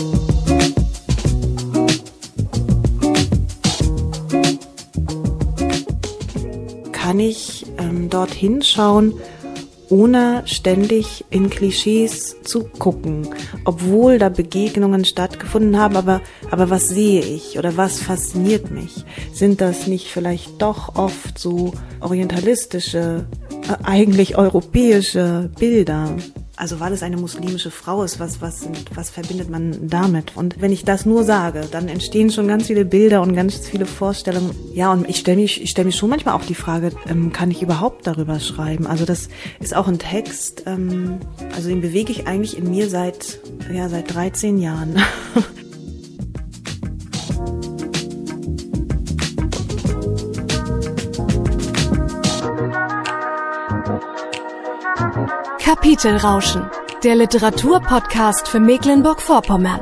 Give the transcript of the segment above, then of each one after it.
Kann ich dorthin schauen, ohne ständig in Klischees zu gucken, obwohl da Begegnungen stattgefunden haben, aber was sehe ich oder was fasziniert mich? Sind das nicht vielleicht doch oft so orientalistische, eigentlich europäische Bilder? Also weil es eine muslimische Frau ist, was verbindet man damit? Und wenn ich das nur sage, dann entstehen schon ganz viele Bilder und ganz viele Vorstellungen. Ja, und ich stelle mich schon manchmal auch die Frage, kann ich überhaupt darüber schreiben? Also das ist auch ein Text, also den bewege ich eigentlich in mir seit 13 Jahren. Kapitelrauschen, der Literaturpodcast für Mecklenburg-Vorpommern.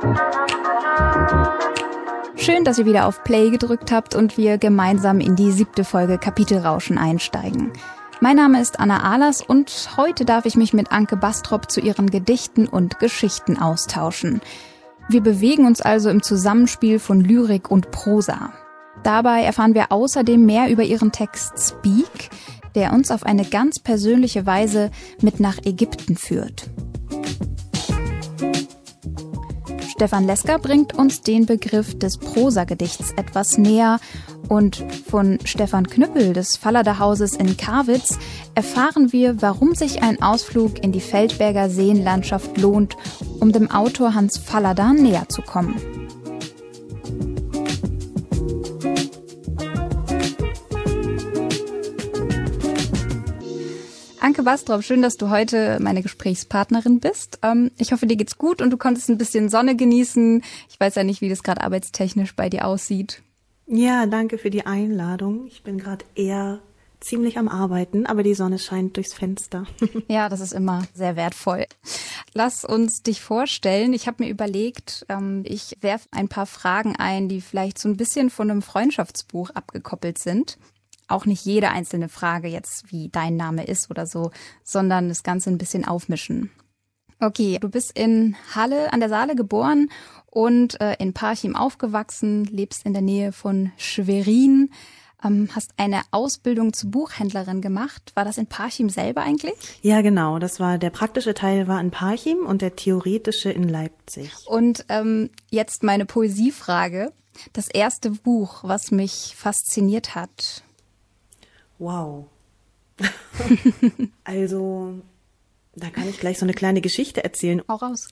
Schön, dass ihr wieder auf Play gedrückt habt und wir gemeinsam in die 7. Folge Kapitelrauschen einsteigen. Mein Name ist Anna Ahlers und heute darf ich mich mit Anke Bastrop zu ihren Gedichten und Geschichten austauschen. Wir bewegen uns also im Zusammenspiel von Lyrik und Prosa. Dabei erfahren wir außerdem mehr über ihren Text Speak, der uns auf eine ganz persönliche Weise mit nach Ägypten führt. Stefan Lesker bringt uns den Begriff des Prosagedichts etwas näher und von Stefan Knüppel des Fallader Hauses in Karwitz erfahren wir, warum sich ein Ausflug in die Feldberger Seenlandschaft lohnt, um dem Autor Hans Fallader näher zu kommen. Anke Bastrop, schön, dass du heute meine Gesprächspartnerin bist. Ich hoffe, dir geht's gut und du konntest ein bisschen Sonne genießen. Ich weiß ja nicht, wie das gerade arbeitstechnisch bei dir aussieht. Ja, danke für die Einladung. Ich bin gerade eher ziemlich am Arbeiten, aber die Sonne scheint durchs Fenster. Ja, das ist immer sehr wertvoll. Lass uns dich vorstellen. Ich habe mir überlegt, ich werfe ein paar Fragen ein, die vielleicht so ein bisschen von einem Freundschaftsbuch abgekoppelt sind. Auch nicht jede einzelne Frage jetzt, wie dein Name ist oder so, sondern das Ganze ein bisschen aufmischen. Okay, du bist in Halle an der Saale geboren und in Parchim aufgewachsen, lebst in der Nähe von Schwerin, hast eine Ausbildung zur Buchhändlerin gemacht. War das in Parchim selber eigentlich? Ja, genau. Der praktische Teil war in Parchim und der theoretische in Leipzig. Und jetzt meine Poesiefrage. Das erste Buch, was mich fasziniert hat. Wow. Also, da kann ich gleich so eine kleine Geschichte erzählen. Hau raus.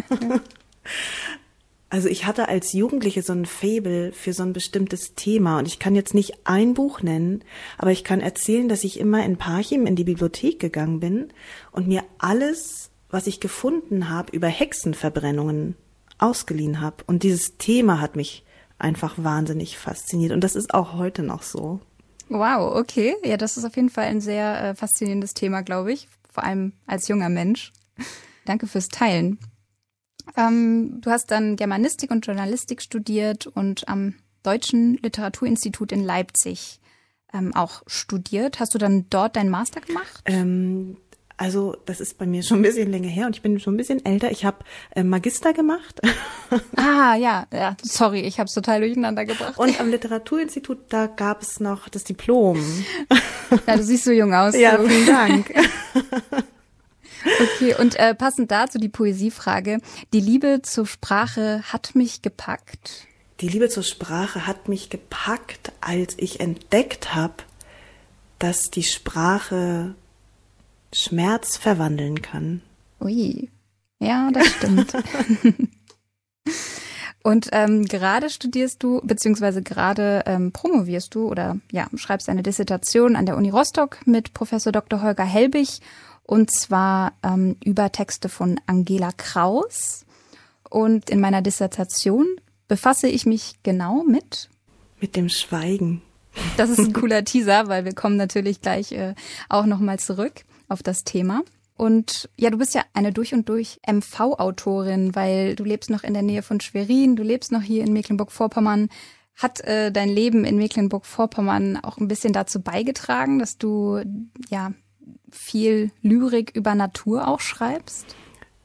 Also ich hatte als Jugendliche so ein Faible für so ein bestimmtes Thema und ich kann jetzt nicht ein Buch nennen, aber ich kann erzählen, dass ich immer in Parchim in die Bibliothek gegangen bin und mir alles, was ich gefunden habe, über Hexenverbrennungen ausgeliehen habe. Und dieses Thema hat mich einfach wahnsinnig fasziniert und das ist auch heute noch so. Wow, okay. Ja, das ist auf jeden Fall ein sehr faszinierendes Thema, glaube ich. Vor allem als junger Mensch. Danke fürs Teilen. Du hast dann Germanistik und Journalistik studiert und am Deutschen Literaturinstitut in Leipzig auch studiert. Hast du dann dort deinen Master gemacht? Also das ist bei mir schon ein bisschen länger her und ich bin schon ein bisschen älter. Ich habe Magister gemacht. Ja, sorry, ich habe es total durcheinander gebracht. Und am Literaturinstitut, da gab es noch das Diplom. Ja, du siehst so jung aus. Ja, so. Vielen Dank. Okay, und passend dazu die Poesiefrage. Die Liebe zur Sprache hat mich gepackt. Die Liebe zur Sprache hat mich gepackt, als ich entdeckt habe, dass die Sprache Schmerz verwandeln kann. Ui, ja, das stimmt. Und gerade studierst du, beziehungsweise gerade promovierst du oder ja, schreibst eine Dissertation an der Uni Rostock mit Professor Dr. Holger Helbig und zwar über Texte von Angela Kraus. Und in meiner Dissertation befasse ich mich genau mit dem Schweigen. Das ist ein cooler Teaser, weil wir kommen natürlich gleich auch nochmal zurück auf das Thema. Und ja, du bist ja eine durch und durch MV-Autorin, weil du lebst noch in der Nähe von Schwerin, du lebst noch hier in Mecklenburg-Vorpommern. Hat dein Leben in Mecklenburg-Vorpommern auch ein bisschen dazu beigetragen, dass du ja viel Lyrik über Natur auch schreibst?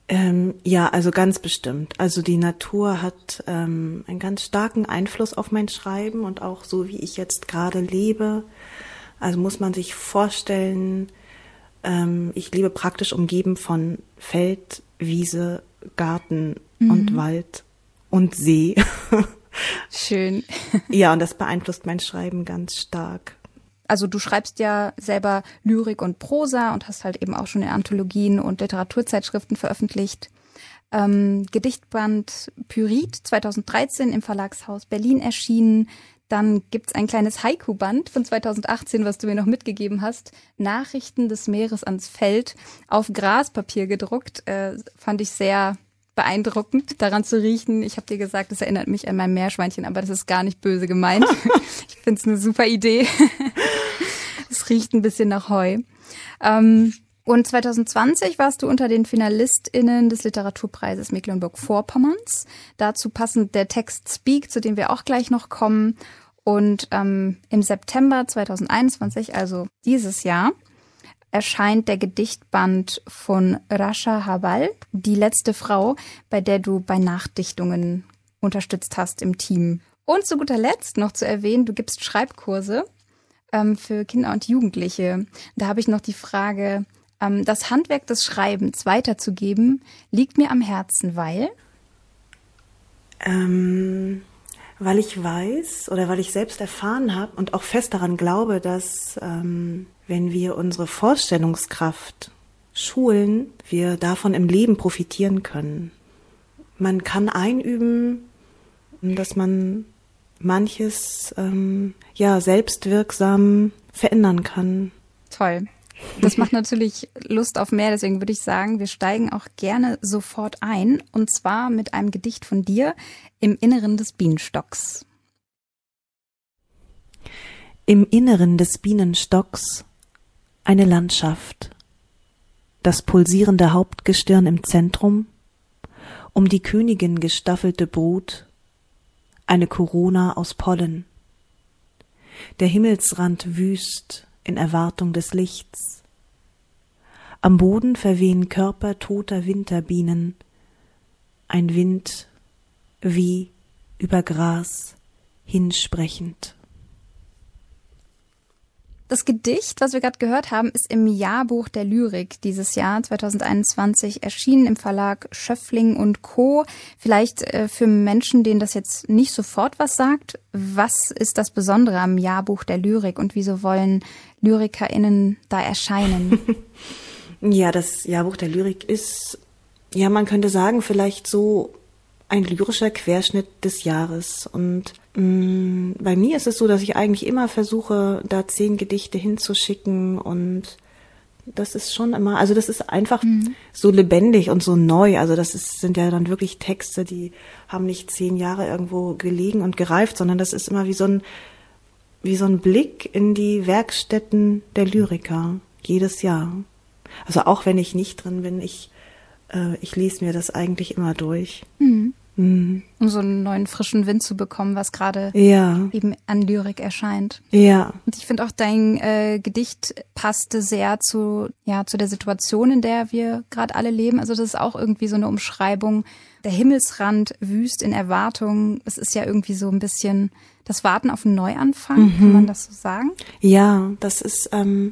Ja, also ganz bestimmt. Also die Natur hat einen ganz starken Einfluss auf mein Schreiben und auch so, wie ich jetzt gerade lebe. Also muss man sich vorstellen, ich lebe praktisch umgeben von Feld, Wiese, Garten und Wald und See. Schön. Ja, und das beeinflusst mein Schreiben ganz stark. Also du schreibst ja selber Lyrik und Prosa und hast halt eben auch schon in Anthologien und Literaturzeitschriften veröffentlicht. Gedichtband Pyrit 2013 im Verlagshaus Berlin erschienen. Dann gibt's ein kleines Haiku-Band von 2018, was du mir noch mitgegeben hast. Nachrichten des Meeres ans Feld, auf Graspapier gedruckt. Fand ich sehr beeindruckend, daran zu riechen. Ich habe dir gesagt, das erinnert mich an mein Meerschweinchen, aber das ist gar nicht böse gemeint. Ich finde es eine super Idee. Es riecht ein bisschen nach Heu. Und 2020 warst du unter den FinalistInnen des Literaturpreises Mecklenburg-Vorpommerns. Dazu passend der Text Speak, zu dem wir auch gleich noch kommen. Und im September 2021, also dieses Jahr, erscheint der Gedichtband von Rasha Habal, Die letzte Frau, bei der du bei Nachdichtungen unterstützt hast im Team. Und zu guter Letzt noch zu erwähnen, du gibst Schreibkurse für Kinder und Jugendliche. Da habe ich noch die Frage, das Handwerk des Schreibens weiterzugeben, liegt mir am Herzen, weil? Weil ich weiß oder weil ich selbst erfahren habe und auch fest daran glaube, dass wenn wir unsere Vorstellungskraft schulen, wir davon im Leben profitieren können. Man kann einüben, dass man manches selbstwirksam verändern kann. Toll. Das macht natürlich Lust auf mehr, deswegen würde ich sagen, wir steigen auch gerne sofort ein, und zwar mit einem Gedicht von dir, Im Inneren des Bienenstocks. Im Inneren des Bienenstocks eine Landschaft, das pulsierende Hauptgestirn im Zentrum, um die Königin gestaffelte Brut, eine Korona aus Pollen. Der Himmelsrand wüst in Erwartung des Lichts. Am Boden verwehen Körper toter Winterbienen, ein Wind wie über Gras hinsprechend. Das Gedicht, was wir gerade gehört haben, ist im Jahrbuch der Lyrik dieses Jahr 2021 erschienen im Verlag Schöffling und Co. Vielleicht für Menschen, denen das jetzt nicht sofort was sagt, was ist das Besondere am Jahrbuch der Lyrik und wieso wollen LyrikerInnen da erscheinen? Ja, das Jahrbuch der Lyrik ist, ja, man könnte sagen, vielleicht so ein lyrischer Querschnitt des Jahres. Und bei mir ist es so, dass ich eigentlich immer versuche, da 10 Gedichte hinzuschicken, und das ist schon immer, also das ist einfach so lebendig und so neu. Also sind ja dann wirklich Texte, die haben nicht 10 Jahre irgendwo gelegen und gereift, sondern das ist immer wie so ein Blick in die Werkstätten der Lyriker jedes Jahr. Also auch wenn ich nicht drin bin, ich lese mir das eigentlich immer durch. Um so einen neuen frischen Wind zu bekommen, was gerade eben an Lyrik erscheint. Ja. Und ich finde auch, dein Gedicht passte sehr zu der Situation, in der wir gerade alle leben. Also das ist auch irgendwie so eine Umschreibung. Der Himmelsrand wüst in Erwartung. Es ist ja irgendwie so ein bisschen das Warten auf einen Neuanfang. Kann man das so sagen? Ja, das ist,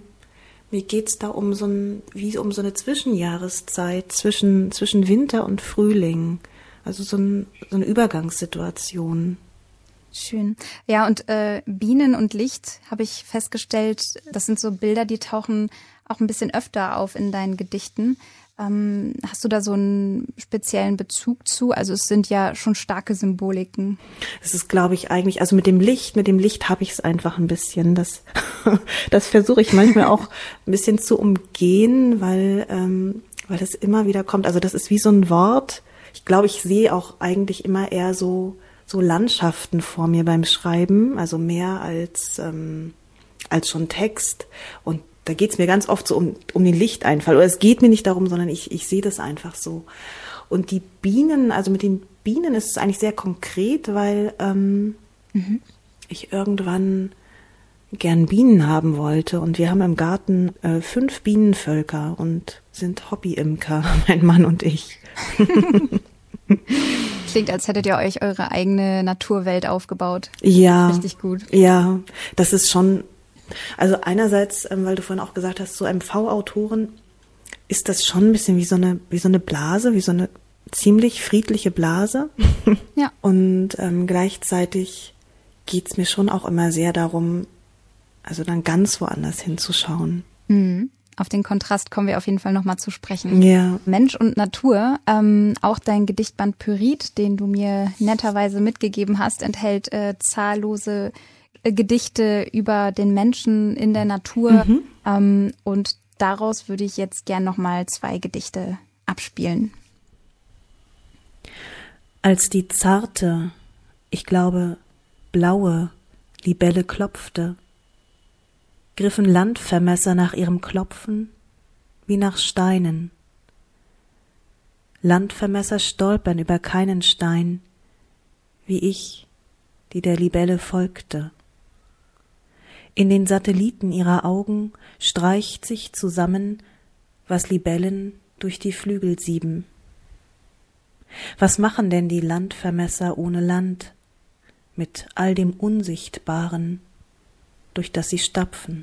mir geht's da um so eine Zwischenjahreszeit zwischen Winter und Frühling. Also so eine Übergangssituation. Schön. Ja, und Bienen und Licht, habe ich festgestellt, das sind so Bilder, die tauchen auch ein bisschen öfter auf in deinen Gedichten. Hast du da so einen speziellen Bezug zu? Also es sind ja schon starke Symboliken. Es ist, glaube ich, eigentlich, also mit dem Licht habe ich es einfach ein bisschen. Das versuche ich manchmal auch ein bisschen zu umgehen, weil das immer wieder kommt. Also das ist wie so ein Wort. Ich glaube, ich sehe auch eigentlich immer eher so Landschaften vor mir beim Schreiben, also mehr als schon Text. Und da geht's mir ganz oft so um den Lichteinfall. Oder es geht mir nicht darum, sondern ich sehe das einfach so. Und die Bienen, also mit den Bienen ist es eigentlich sehr konkret, weil ich irgendwann gern Bienen haben wollte. Und wir haben im Garten 5 Bienenvölker und sind Hobbyimker, mein Mann und ich. Klingt, als hättet ihr euch eure eigene Naturwelt aufgebaut. Ja. Richtig gut. Ja, das ist schon, also einerseits, weil du vorhin auch gesagt hast, so MV-Autoren ist das schon ein bisschen wie so eine Blase, wie so eine ziemlich friedliche Blase. Ja. Und gleichzeitig geht's mir schon auch immer sehr darum, also dann ganz woanders hinzuschauen. Mhm. Auf den Kontrast kommen wir auf jeden Fall nochmal zu sprechen. Ja. Mensch und Natur, auch dein Gedichtband Pyrit, den du mir netterweise mitgegeben hast, enthält zahllose Gedichte über den Menschen in der Natur. Und daraus würde ich jetzt gern nochmal 2 Gedichte abspielen. Als die zarte, ich glaube, blaue Libelle klopfte, griffen Landvermesser nach ihrem Klopfen wie nach Steinen. Landvermesser stolpern über keinen Stein, wie ich, die der Libelle folgte. In den Satelliten ihrer Augen streicht sich zusammen, was Libellen durch die Flügel sieben. Was machen denn die Landvermesser ohne Land, mit all dem Unsichtbaren, durch das sie stapfen?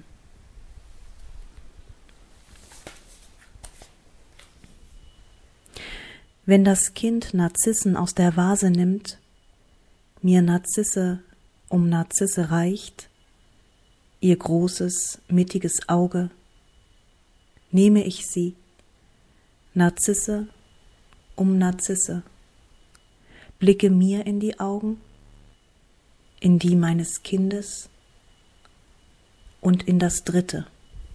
Wenn das Kind Narzissen aus der Vase nimmt, mir Narzisse um Narzisse reicht, ihr großes, mittiges Auge, nehme ich sie, Narzisse um Narzisse, blicke mir in die Augen, in die meines Kindes und in das dritte.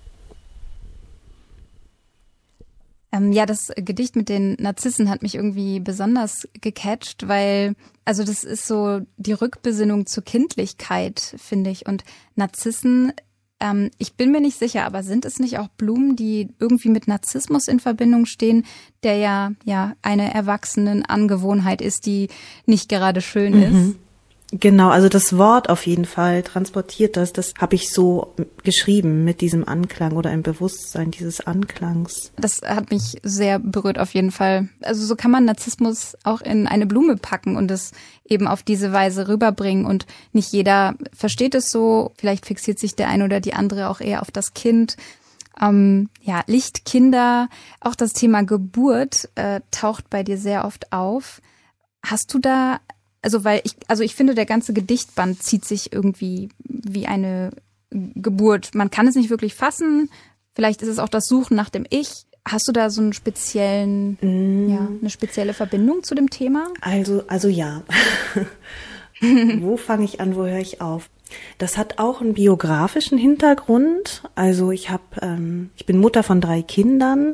Ja, das Gedicht mit den Narzissen hat mich irgendwie besonders gecatcht, weil, also das ist so die Rückbesinnung zur Kindlichkeit, finde ich. Und Narzissen, ich bin mir nicht sicher, aber sind es nicht auch Blumen, die irgendwie mit Narzissmus in Verbindung stehen, der ja eine Erwachsenenangewohnheit ist, die nicht gerade schön ist? Genau, also das Wort auf jeden Fall transportiert das. Das habe ich so geschrieben mit diesem Anklang oder im Bewusstsein dieses Anklangs. Das hat mich sehr berührt auf jeden Fall. Also so kann man Narzissmus auch in eine Blume packen und es eben auf diese Weise rüberbringen. Und nicht jeder versteht es so. Vielleicht fixiert sich der eine oder die andere auch eher auf das Kind. Lichtkinder, auch das Thema Geburt taucht bei dir sehr oft auf. Hast du da... Also ich finde, der ganze Gedichtband zieht sich irgendwie wie eine Geburt. Man kann es nicht wirklich fassen. Vielleicht ist es auch das Suchen nach dem Ich. Hast du da so einen eine spezielle Verbindung zu dem Thema? Also ja. Wo fange ich an, wo höre ich auf? Das hat auch einen biografischen Hintergrund. Also ich bin Mutter von 3 Kindern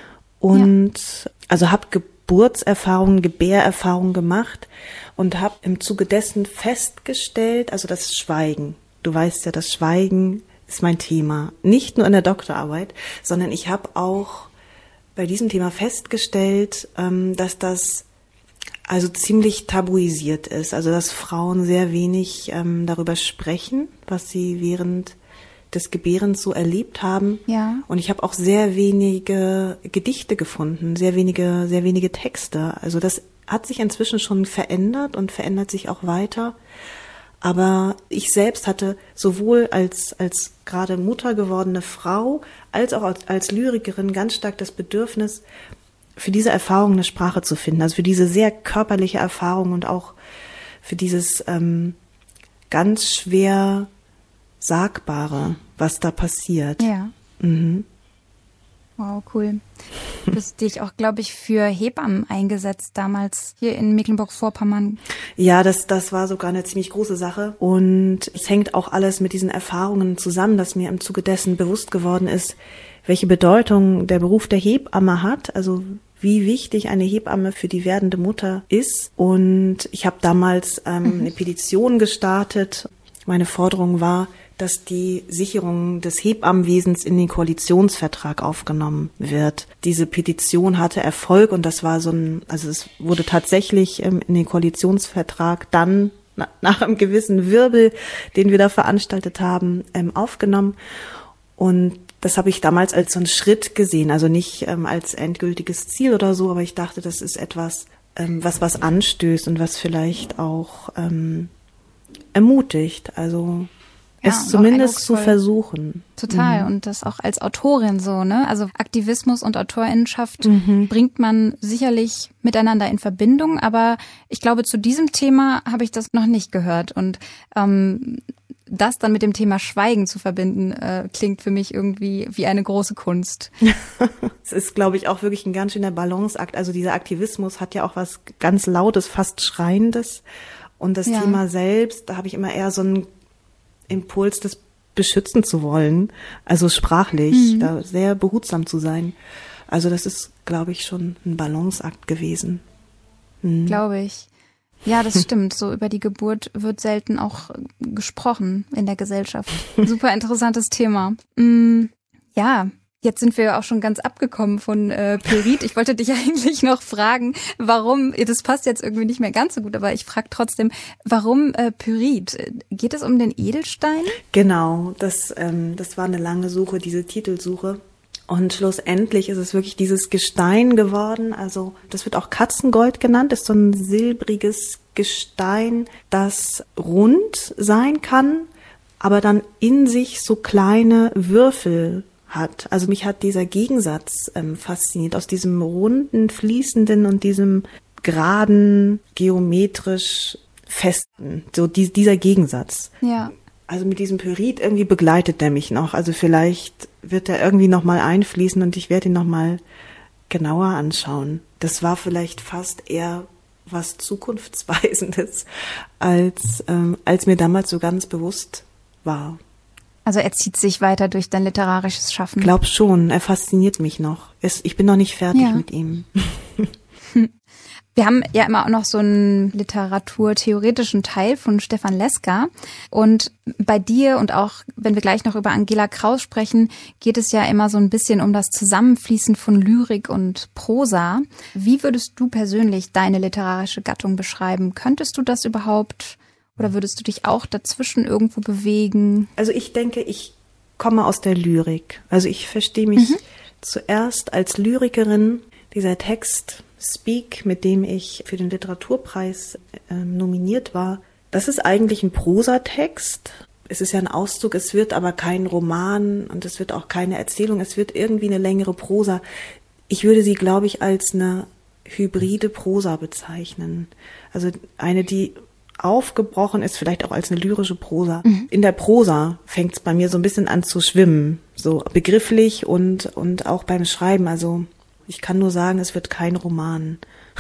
und also habe Geburtserfahrungen, Gebärerfahrungen gemacht und habe im Zuge dessen festgestellt, also das Schweigen. Du weißt ja, das Schweigen ist mein Thema. Nicht nur in der Doktorarbeit, sondern ich habe auch bei diesem Thema festgestellt, dass das also ziemlich tabuisiert ist. Also dass Frauen sehr wenig darüber sprechen, was sie während des Gebärens so erlebt haben. Ja. Und ich habe auch sehr wenige Gedichte gefunden, sehr wenige Texte. Also das hat sich inzwischen schon verändert und verändert sich auch weiter. Aber ich selbst hatte sowohl als gerade Mutter gewordene Frau als auch als Lyrikerin ganz stark das Bedürfnis, für diese Erfahrung eine Sprache zu finden. Also für diese sehr körperliche Erfahrung und auch für dieses ganz schwer Sagbare, was da passiert. Ja. Wow, cool. Du hast dich auch, glaube ich, für Hebammen eingesetzt damals hier in Mecklenburg-Vorpommern. Ja, das war sogar eine ziemlich große Sache. Und es hängt auch alles mit diesen Erfahrungen zusammen, dass mir im Zuge dessen bewusst geworden ist, welche Bedeutung der Beruf der Hebamme hat. Also wie wichtig eine Hebamme für die werdende Mutter ist. Und ich habe damals eine Petition gestartet. Meine Forderung war, dass die Sicherung des Hebammenwesens in den Koalitionsvertrag aufgenommen wird. Diese Petition hatte Erfolg und das war es wurde tatsächlich in den Koalitionsvertrag dann nach einem gewissen Wirbel, den wir da veranstaltet haben, aufgenommen. Und Das habe ich damals als so einen Schritt gesehen, also nicht als endgültiges Ziel oder so, aber ich dachte, das ist etwas, was anstößt und was vielleicht auch ermutigt, also es zumindest zu versuchen. Total. Und das auch als Autorin so, ne? Also Aktivismus und Autorinnenschaft bringt man sicherlich miteinander in Verbindung, aber ich glaube, zu diesem Thema habe ich das noch nicht gehört. Und das dann mit dem Thema Schweigen zu verbinden, klingt für mich irgendwie wie eine große Kunst. Es ist, glaube ich, auch wirklich ein ganz schöner Balanceakt. Also dieser Aktivismus hat ja auch was ganz Lautes, fast Schreiendes. Und das Thema selbst, da habe ich immer eher so einen Impuls, das beschützen zu wollen. Also sprachlich, da sehr behutsam zu sein. Also das ist, glaube ich, schon ein Balanceakt gewesen. Glaube ich. Ja, das stimmt. So über die Geburt wird selten auch gesprochen in der Gesellschaft. Super interessantes Thema. Ja, jetzt sind wir auch schon ganz abgekommen von Pyrit. Ich wollte dich eigentlich noch fragen, warum, das passt jetzt irgendwie nicht mehr ganz so gut, aber ich frage trotzdem, warum Pyrit? Geht es um den Edelstein? Genau, das war eine lange Suche, diese Titelsuche. Und schlussendlich ist es wirklich dieses Gestein geworden, also das wird auch Katzengold genannt, ist so ein silbriges Gestein, das rund sein kann, aber dann in sich so kleine Würfel hat. Also mich hat dieser Gegensatz fasziniert, aus diesem runden, fließenden und diesem geraden, geometrisch festen, so dieser Gegensatz. Ja. Also mit diesem Pyrit irgendwie begleitet der mich noch. Also vielleicht wird er irgendwie nochmal einfließen und ich werde ihn nochmal genauer anschauen. Das war vielleicht fast eher was Zukunftsweisendes, als mir damals so ganz bewusst war. Also er zieht sich weiter durch dein literarisches Schaffen. Glaub schon, er fasziniert mich noch. Ich bin noch nicht fertig mit ihm. Wir haben ja immer auch noch so einen literaturtheoretischen Teil von Stefan Leska. Und bei dir und auch, wenn wir gleich noch über Angela Kraus sprechen, geht es ja immer so ein bisschen um das Zusammenfließen von Lyrik und Prosa. Wie würdest du persönlich deine literarische Gattung beschreiben? Könntest du das überhaupt oder würdest du dich auch dazwischen irgendwo bewegen? Also ich denke, ich komme aus der Lyrik. Also ich verstehe mich zuerst als Lyrikerin. Dieser Text Speak, mit dem ich für den Literaturpreis nominiert war, das ist eigentlich ein Prosatext. Es ist ja ein Auszug, es wird aber kein Roman und es wird auch keine Erzählung, es wird irgendwie eine längere Prosa. Ich würde sie, glaube ich, als eine hybride Prosa bezeichnen. Also eine, die aufgebrochen ist, vielleicht auch als eine lyrische Prosa. In der Prosa fängt es bei mir so ein bisschen an zu schwimmen, so begrifflich und auch beim Schreiben, also ich kann nur sagen, es wird kein Roman.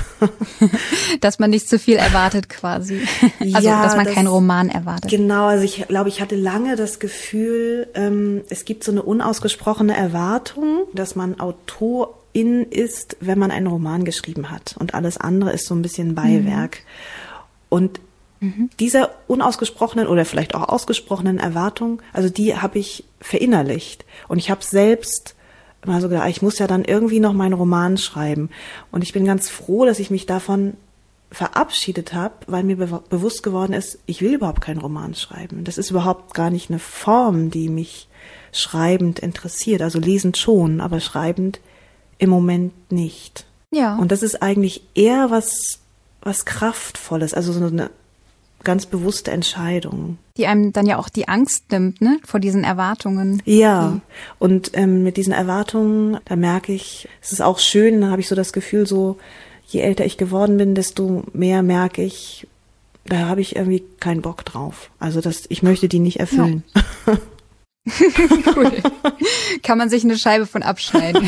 Dass man nicht zu viel erwartet quasi. Also, ja, dass man keinen Roman erwartet. Genau, also ich glaube, ich hatte lange das Gefühl, es gibt so eine unausgesprochene Erwartung, dass man Autorin ist, wenn man einen Roman geschrieben hat. Und alles andere ist so ein bisschen Beiwerk. Und dieser unausgesprochenen oder vielleicht auch ausgesprochenen Erwartung, also die habe ich verinnerlicht. Und ich habe selbst immer so gedacht, ich muss ja dann irgendwie noch meinen Roman schreiben. Und ich bin ganz froh, dass ich mich davon verabschiedet habe, weil mir bewusst geworden ist, ich will überhaupt keinen Roman schreiben. Das ist überhaupt gar nicht eine Form, die mich schreibend interessiert. Also lesend schon, aber schreibend im Moment nicht. Ja. Und das ist eigentlich eher was Kraftvolles, also so eine ganz bewusste Entscheidung. Die einem dann ja auch die Angst nimmt, ne, vor diesen Erwartungen. Ja, und mit diesen Erwartungen, da merke ich, es ist auch schön, da habe ich so das Gefühl, so je älter ich geworden bin, desto mehr merke ich, da habe ich irgendwie keinen Bock drauf. Also ich möchte die nicht erfüllen. Ja. Cool. Kann man sich eine Scheibe von abschneiden.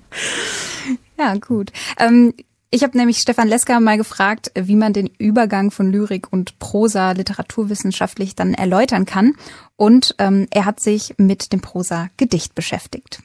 Ja, gut. Ich habe nämlich Stefan Leska mal gefragt, wie man den Übergang von Lyrik und Prosa literaturwissenschaftlich dann erläutern kann. Und er hat sich mit dem Prosa-Gedicht beschäftigt.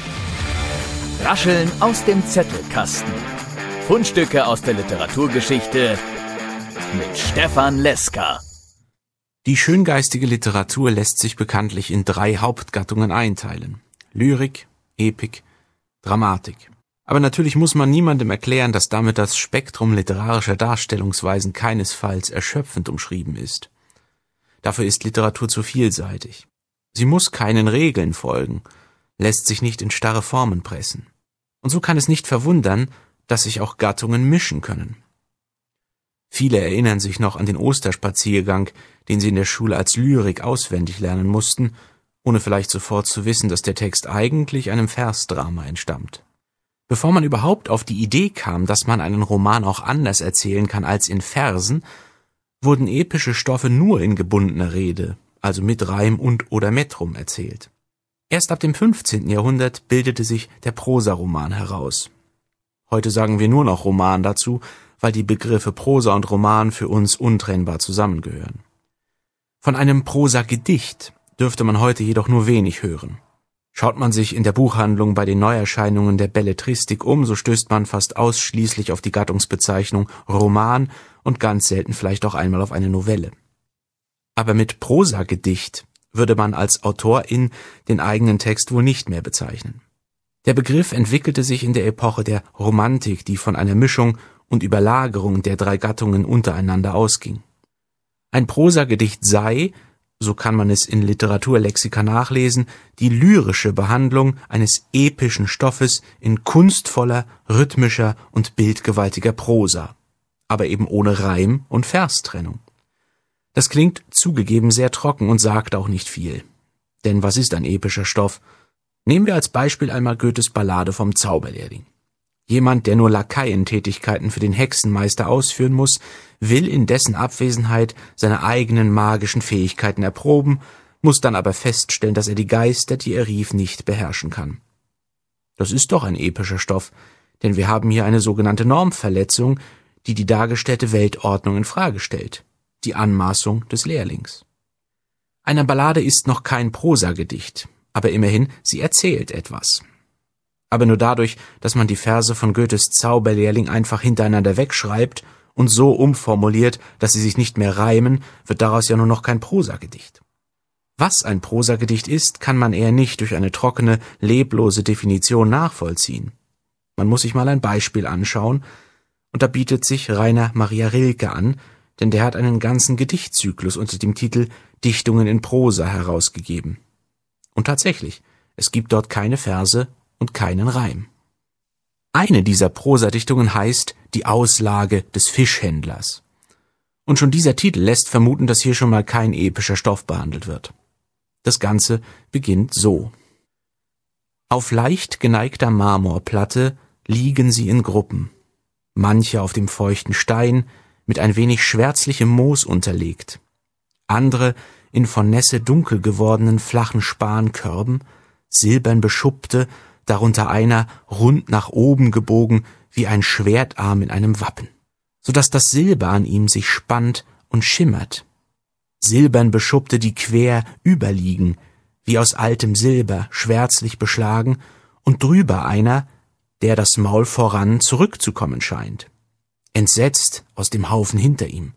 Rascheln aus dem Zettelkasten. Fundstücke aus der Literaturgeschichte mit Stefan Leska. Die schöngeistige Literatur lässt sich bekanntlich in 3 Hauptgattungen einteilen. Lyrik, Epik, Dramatik. Aber natürlich muss man niemandem erklären, dass damit das Spektrum literarischer Darstellungsweisen keinesfalls erschöpfend umschrieben ist. Dafür ist Literatur zu vielseitig. Sie muss keinen Regeln folgen. lässt sich nicht in starre Formen pressen. Und so kann es nicht verwundern, dass sich auch Gattungen mischen können. Viele erinnern sich noch an den Osterspaziergang, den sie in der Schule als Lyrik auswendig lernen mussten, ohne vielleicht sofort zu wissen, dass der Text eigentlich einem Versdrama entstammt. Bevor man überhaupt auf die Idee kam, dass man einen Roman auch anders erzählen kann als in Versen, wurden epische Stoffe nur in gebundener Rede, also mit Reim und oder Metrum erzählt. Erst ab dem 15. Jahrhundert bildete sich der Prosaroman heraus. Heute sagen wir nur noch Roman dazu, weil die Begriffe Prosa und Roman für uns untrennbar zusammengehören. Von einem Prosagedicht dürfte man heute jedoch nur wenig hören. Schaut man sich in der Buchhandlung bei den Neuerscheinungen der Belletristik um, so stößt man fast ausschließlich auf die Gattungsbezeichnung Roman und ganz selten vielleicht auch einmal auf eine Novelle. Aber mit Prosagedicht würde man als Autorin den eigenen Text wohl nicht mehr bezeichnen. Der Begriff entwickelte sich in der Epoche der Romantik, die von einer Mischung und Überlagerung der drei Gattungen untereinander ausging. Ein Prosagedicht sei, so kann man es in Literaturlexika nachlesen, die lyrische Behandlung eines epischen Stoffes in kunstvoller, rhythmischer und bildgewaltiger Prosa, aber eben ohne Reim- und Verstrennung. Das klingt zugegeben sehr trocken und sagt auch nicht viel. Denn was ist ein epischer Stoff? Nehmen wir als Beispiel einmal Goethes Ballade vom Zauberlehrling. Jemand, der nur Lakaientätigkeiten für den Hexenmeister ausführen muss, will in dessen Abwesenheit seine eigenen magischen Fähigkeiten erproben, muss dann aber feststellen, dass er die Geister, die er rief, nicht beherrschen kann. Das ist doch ein epischer Stoff, denn wir haben hier eine sogenannte Normverletzung, die die dargestellte Weltordnung in Frage stellt, die Anmaßung des Lehrlings. Eine Ballade ist noch kein Prosagedicht, aber immerhin, sie erzählt etwas. Aber nur dadurch, dass man die Verse von Goethes Zauberlehrling einfach hintereinander wegschreibt und so umformuliert, dass sie sich nicht mehr reimen, wird daraus ja nur noch kein Prosagedicht. Was ein Prosagedicht ist, kann man eher nicht durch eine trockene, leblose Definition nachvollziehen. Man muss sich mal ein Beispiel anschauen, und da bietet sich Rainer Maria Rilke an, denn der hat einen ganzen Gedichtzyklus unter dem Titel Dichtungen in Prosa herausgegeben. Und tatsächlich, es gibt dort keine Verse und keinen Reim. Eine dieser Prosadichtungen heißt Die Auslage des Fischhändlers. Und schon dieser Titel lässt vermuten, dass hier schon mal kein epischer Stoff behandelt wird. Das Ganze beginnt so. Auf leicht geneigter Marmorplatte liegen sie in Gruppen, manche auf dem feuchten Stein mit ein wenig schwärzlichem Moos unterlegt, andere in von Nässe dunkel gewordenen flachen Spankörben, silbern beschuppte, darunter einer rund nach oben gebogen wie ein Schwertarm in einem Wappen, so dass das Silber an ihm sich spannt und schimmert. Silbern beschuppte, die quer überliegen, wie aus altem Silber, schwärzlich beschlagen, und drüber einer, der das Maul voran zurückzukommen scheint, entsetzt aus dem Haufen hinter ihm.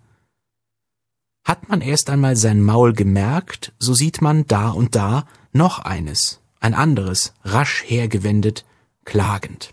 Hat man erst einmal sein Maul gemerkt, so sieht man da und da noch eines, ein anderes, rasch hergewendet, klagend.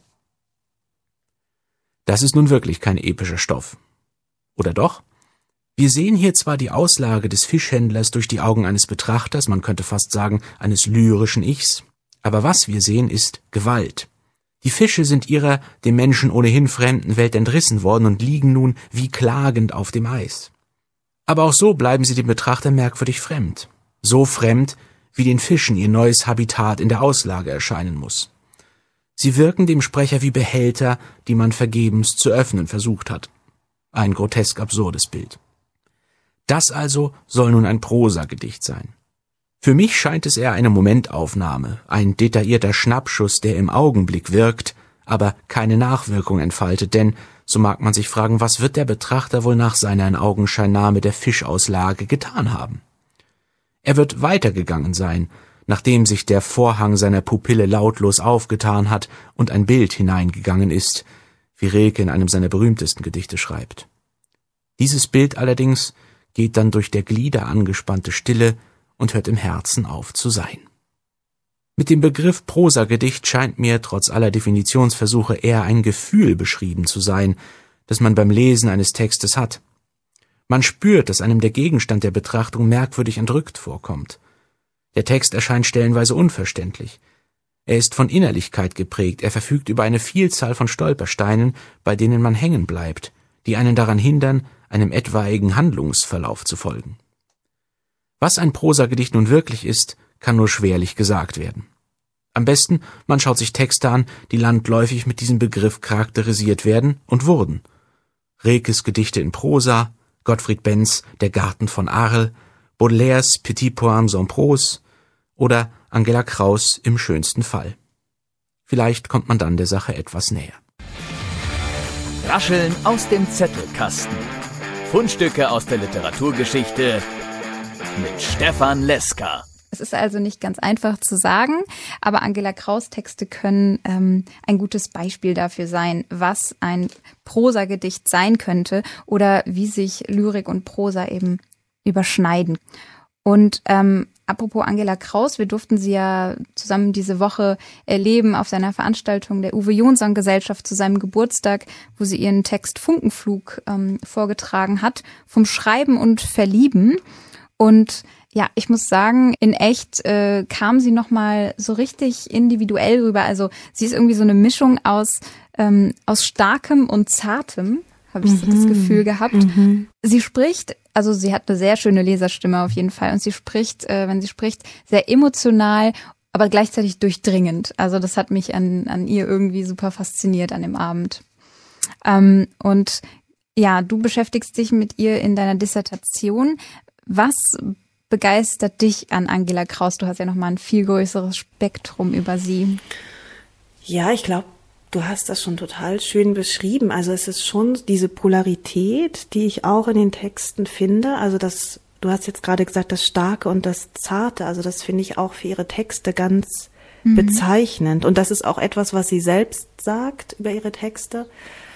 Das ist nun wirklich kein epischer Stoff. Oder doch? Wir sehen hier zwar die Auslage des Fischhändlers durch die Augen eines Betrachters, man könnte fast sagen, eines lyrischen Ichs, aber was wir sehen, ist Gewalt. Die Fische sind ihrer dem Menschen ohnehin fremden Welt entrissen worden und liegen nun wie klagend auf dem Eis. Aber auch so bleiben sie dem Betrachter merkwürdig fremd. So fremd, wie den Fischen ihr neues Habitat in der Auslage erscheinen muss. Sie wirken dem Sprecher wie Behälter, die man vergebens zu öffnen versucht hat. Ein grotesk absurdes Bild. Das also soll nun ein Prosagedicht sein. Für mich scheint es eher eine Momentaufnahme, ein detaillierter Schnappschuss, der im Augenblick wirkt, aber keine Nachwirkung entfaltet, denn, so mag man sich fragen, was wird der Betrachter wohl nach seiner in Augenschein der Fischauslage getan haben? Er wird weitergegangen sein, nachdem sich der Vorhang seiner Pupille lautlos aufgetan hat und ein Bild hineingegangen ist, wie Rilke in einem seiner berühmtesten Gedichte schreibt. Dieses Bild allerdings geht dann durch der Glieder angespannte Stille und hört im Herzen auf zu sein. Mit dem Begriff Prosagedicht scheint mir trotz aller Definitionsversuche eher ein Gefühl beschrieben zu sein, das man beim Lesen eines Textes hat. Man spürt, dass einem der Gegenstand der Betrachtung merkwürdig entrückt vorkommt. Der Text erscheint stellenweise unverständlich. Er ist von Innerlichkeit geprägt, er verfügt über eine Vielzahl von Stolpersteinen, bei denen man hängen bleibt, die einen daran hindern, einem etwaigen Handlungsverlauf zu folgen. Was ein Prosagedicht nun wirklich ist, kann nur schwerlich gesagt werden. Am besten, man schaut sich Texte an, die landläufig mit diesem Begriff charakterisiert werden und wurden. Rilkes Gedichte in Prosa, Gottfried Benz Der Garten von Arles, Baudelaires Petit Poème en Prose oder Angela Kraus im schönsten Fall. Vielleicht kommt man dann der Sache etwas näher. Rascheln aus dem Zettelkasten. Fundstücke aus der Literaturgeschichte mit Stefan Leska. Es ist also nicht ganz einfach zu sagen, aber Angela Kraus Texte können ein gutes Beispiel dafür sein, was ein Prosagedicht sein könnte oder wie sich Lyrik und Prosa eben überschneiden. Und apropos Angela Kraus, wir durften sie ja zusammen diese Woche erleben auf seiner Veranstaltung der Uwe-Jonsson-Gesellschaft zu seinem Geburtstag, wo sie ihren Text Funkenflug vorgetragen hat, vom Schreiben und Verlieben. Und ja, ich muss sagen, in echt kam sie nochmal so richtig individuell rüber. Also sie ist irgendwie so eine Mischung aus Starkem und Zartem, habe ich so das Gefühl gehabt. Sie spricht, also sie hat eine sehr schöne Leserstimme auf jeden Fall und sie spricht, wenn sie spricht, sehr emotional, aber gleichzeitig durchdringend. Also das hat mich an ihr irgendwie super fasziniert an dem Abend. Und ja, du beschäftigst dich mit ihr in deiner Dissertation. Was begeistert dich an Angela Kraus? Du hast ja nochmal ein viel größeres Spektrum über sie. Ja, ich glaube, du hast das schon total schön beschrieben. Also es ist schon diese Polarität, die ich auch in den Texten finde. Also du hast jetzt gerade gesagt, das Starke und das Zarte. Also das finde ich auch für ihre Texte ganz bezeichnend. Und das ist auch etwas, was sie selbst sagt über ihre Texte.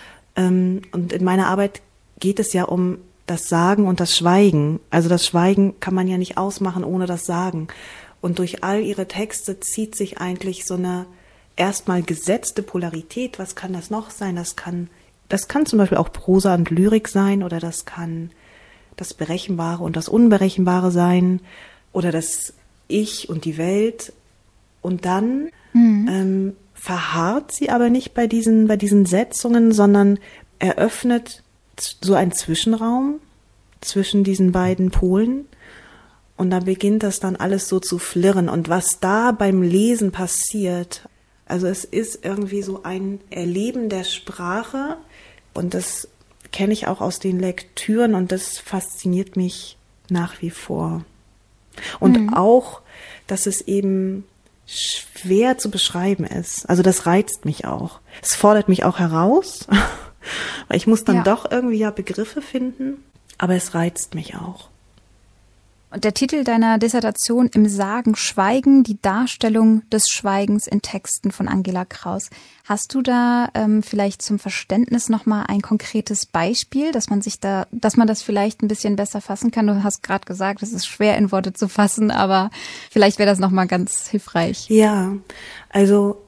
Und in meiner Arbeit geht es ja um das Sagen und das Schweigen. Also das Schweigen kann man ja nicht ausmachen ohne das Sagen. Und durch all ihre Texte zieht sich eigentlich so eine erstmal gesetzte Polarität. Was kann das noch sein? Das kann zum Beispiel auch Prosa und Lyrik sein oder das kann das Berechenbare und das Unberechenbare sein oder das Ich und die Welt. Und dann verharrt sie aber nicht bei diesen Setzungen, sondern eröffnet so ein Zwischenraum zwischen diesen beiden Polen und da beginnt das dann alles so zu flirren und was da beim Lesen passiert, also es ist irgendwie so ein Erleben der Sprache und das kenne ich auch aus den Lektüren und das fasziniert mich nach wie vor. Und auch, dass es eben schwer zu beschreiben ist, also das reizt mich auch. Es fordert mich auch heraus, weil ich muss dann doch irgendwie ja Begriffe finden, aber es reizt mich auch. Und der Titel deiner Dissertation Im Sagen Schweigen, die Darstellung des Schweigens in Texten von Angela Kraus. Hast du da vielleicht zum Verständnis nochmal ein konkretes Beispiel, dass man das vielleicht ein bisschen besser fassen kann? Du hast gerade gesagt, es ist schwer in Worte zu fassen, aber vielleicht wäre das nochmal ganz hilfreich. Ja, also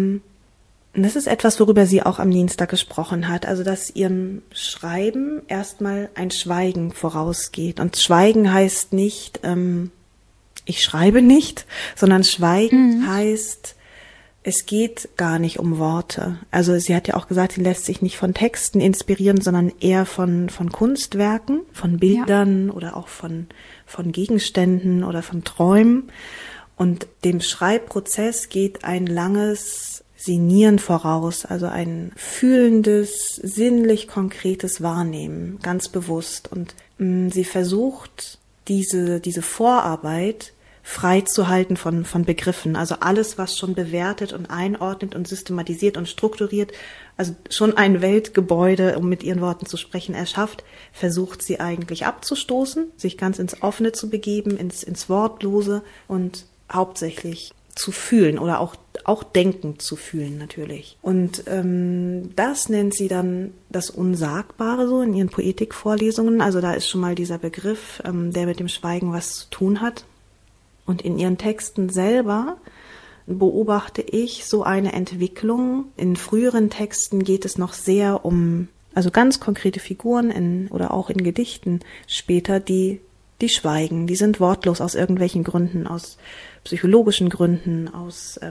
das ist etwas, worüber sie auch am Dienstag gesprochen hat, also dass ihrem Schreiben erstmal ein Schweigen vorausgeht. Und Schweigen heißt nicht, ich schreibe nicht, sondern Schweigen heißt, es geht gar nicht um Worte. Also sie hat ja auch gesagt, sie lässt sich nicht von Texten inspirieren, sondern eher von Kunstwerken, von Bildern oder auch von Gegenständen oder von Träumen. Und dem Schreibprozess geht ein langes Sinnieren voraus, also ein fühlendes, sinnlich konkretes Wahrnehmen, ganz bewusst. Und sie versucht, diese Vorarbeit frei zu halten von Begriffen. Also alles, was schon bewertet und einordnet und systematisiert und strukturiert, also schon ein Weltgebäude, um mit ihren Worten zu sprechen, erschafft, versucht sie eigentlich abzustoßen, sich ganz ins Offene zu begeben, ins Wortlose und hauptsächlich zu fühlen oder auch denkend zu fühlen natürlich. Und das nennt sie dann das Unsagbare so in ihren Poetikvorlesungen. Also da ist schon mal dieser Begriff, der mit dem Schweigen was zu tun hat. Und in ihren Texten selber beobachte ich so eine Entwicklung. In früheren Texten geht es noch sehr um, also ganz konkrete Figuren oder auch in Gedichten später, die schweigen, die sind wortlos aus irgendwelchen Gründen, aus psychologischen Gründen, aus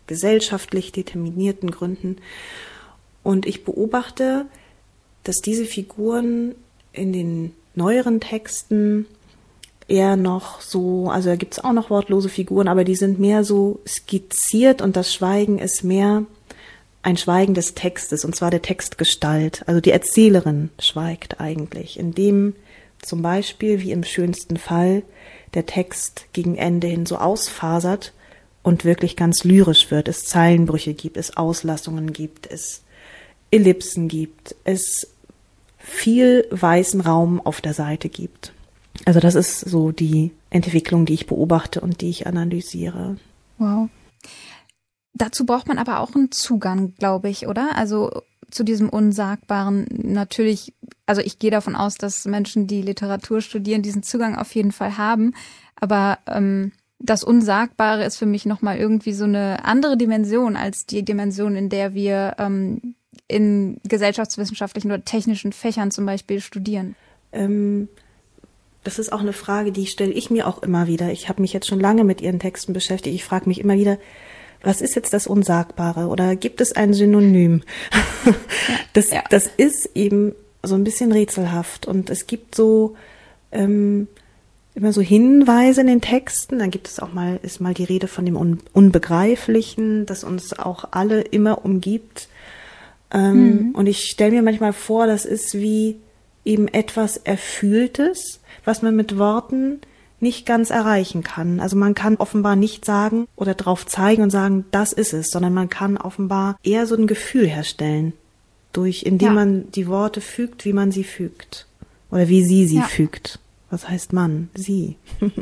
gesellschaftlich determinierten Gründen. Und ich beobachte, dass diese Figuren in den neueren Texten eher noch so, also da gibt's auch noch wortlose Figuren, aber die sind mehr so skizziert und das Schweigen ist mehr ein Schweigen des Textes, und zwar der Textgestalt. Also die Erzählerin schweigt eigentlich, indem zum Beispiel, wie im schönsten Fall, der Text gegen Ende hin so ausfasert und wirklich ganz lyrisch wird. Es Zeilenbrüche gibt, es Auslassungen gibt, es Ellipsen gibt, es viel weißen Raum auf der Seite gibt. Also das ist so die Entwicklung, die ich beobachte und die ich analysiere. Wow. Dazu braucht man aber auch einen Zugang, glaube ich, oder? Also zu diesem Unsagbaren natürlich, also ich gehe davon aus, dass Menschen, die Literatur studieren, diesen Zugang auf jeden Fall haben. Aber das Unsagbare ist für mich nochmal irgendwie so eine andere Dimension als die Dimension, in der wir in gesellschaftswissenschaftlichen oder technischen Fächern zum Beispiel studieren. Das ist auch eine Frage, die stelle ich mir auch immer wieder. Ich habe mich jetzt schon lange mit Ihren Texten beschäftigt. Ich frage mich immer wieder, was ist jetzt das Unsagbare? Oder gibt es ein Synonym? Das ist eben so ein bisschen rätselhaft. Und es gibt so immer so Hinweise in den Texten. Dann gibt es auch ist mal die Rede von dem Unbegreiflichen, das uns auch alle immer umgibt. Und ich stelle mir manchmal vor, das ist wie eben etwas Erfühltes, was man mit Worten nicht ganz erreichen kann. Also man kann offenbar nicht sagen oder drauf zeigen und sagen, das ist es, sondern man kann offenbar eher so ein Gefühl herstellen, indem man die Worte fügt, wie man sie fügt. Oder wie sie fügt. Was heißt man? Sie.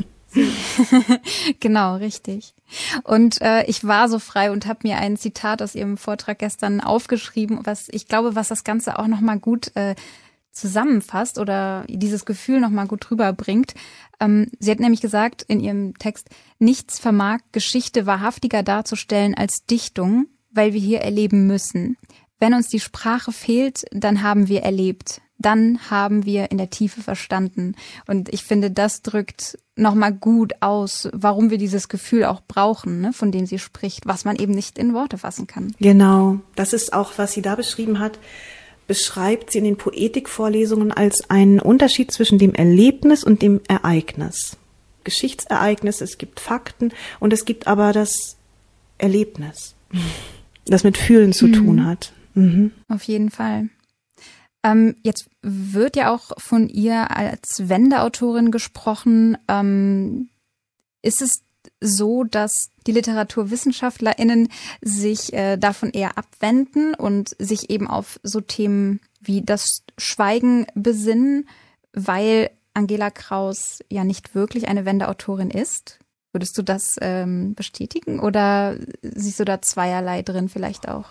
Genau, richtig. Und ich war so frei und habe mir ein Zitat aus Ihrem Vortrag gestern aufgeschrieben, was das Ganze auch nochmal gut zusammenfasst oder dieses Gefühl nochmal gut rüberbringt. Sie hat nämlich gesagt in ihrem Text, nichts vermag Geschichte wahrhaftiger darzustellen als Dichtung, weil wir hier erleben müssen. Wenn uns die Sprache fehlt, dann haben wir erlebt. Dann haben wir in der Tiefe verstanden. Und ich finde, das drückt nochmal gut aus, warum wir dieses Gefühl auch brauchen, ne, von dem sie spricht, was man eben nicht in Worte fassen kann. Genau, das ist auch, was sie da beschrieben hat, beschreibt sie in den Poetikvorlesungen als einen Unterschied zwischen dem Erlebnis und dem Ereignis. Geschichtsereignis, es gibt Fakten und es gibt aber das Erlebnis, das mit Fühlen zu tun hat. Mhm. Auf jeden Fall. Jetzt wird ja auch von ihr als Wendeautorin gesprochen. Ist es so, dass die LiteraturwissenschaftlerInnen sich davon eher abwenden und sich eben auf so Themen wie das Schweigen besinnen, weil Angela Kraus ja nicht wirklich eine Wendeautorin ist? Würdest du das bestätigen oder siehst du da zweierlei drin vielleicht auch?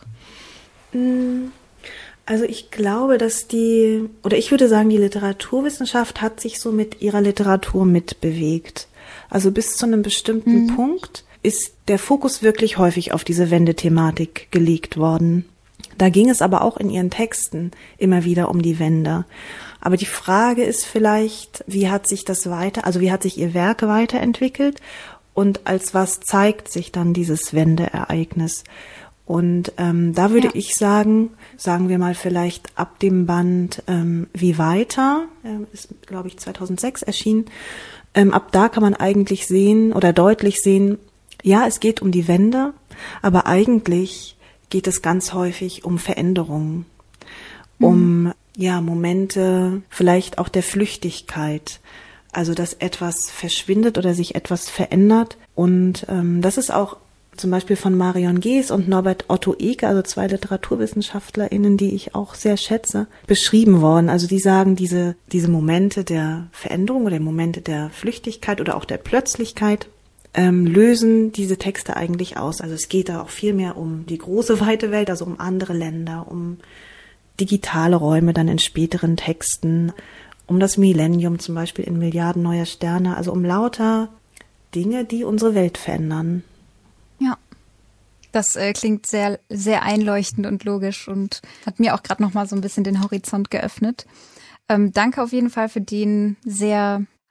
Also ich glaube, ich würde sagen, die Literaturwissenschaft hat sich so mit ihrer Literatur mitbewegt. Also bis zu einem bestimmten Punkt ist der Fokus wirklich häufig auf diese Wendethematik gelegt worden. Da ging es aber auch in ihren Texten immer wieder um die Wende. Aber die Frage ist vielleicht, wie hat sich ihr Werk weiterentwickelt und als was zeigt sich dann dieses Wendeereignis? Und da würde ich sagen wir mal vielleicht ab dem Band Wie weiter, ist glaube ich 2006 erschienen, ab da kann man eigentlich sehen oder deutlich sehen, ja, es geht um die Wende, aber eigentlich geht es ganz häufig um Veränderungen, um Momente vielleicht auch der Flüchtigkeit, also dass etwas verschwindet oder sich etwas verändert. Und das ist auch zum Beispiel von Marion Gees und Norbert Otto Eke, also 2 LiteraturwissenschaftlerInnen, die ich auch sehr schätze, beschrieben worden. Also die sagen, diese Momente der Veränderung oder Momente der Flüchtigkeit oder auch der Plötzlichkeit lösen diese Texte eigentlich aus. Also es geht da auch viel mehr um die große, weite Welt, also um andere Länder, um digitale Räume dann in späteren Texten, um das Millennium zum Beispiel in Milliarden neuer Sterne, also um lauter Dinge, die unsere Welt verändern. Ja, das klingt sehr, sehr einleuchtend und logisch und hat mir auch gerade noch mal so ein bisschen den Horizont geöffnet. Danke auf jeden Fall für den sehr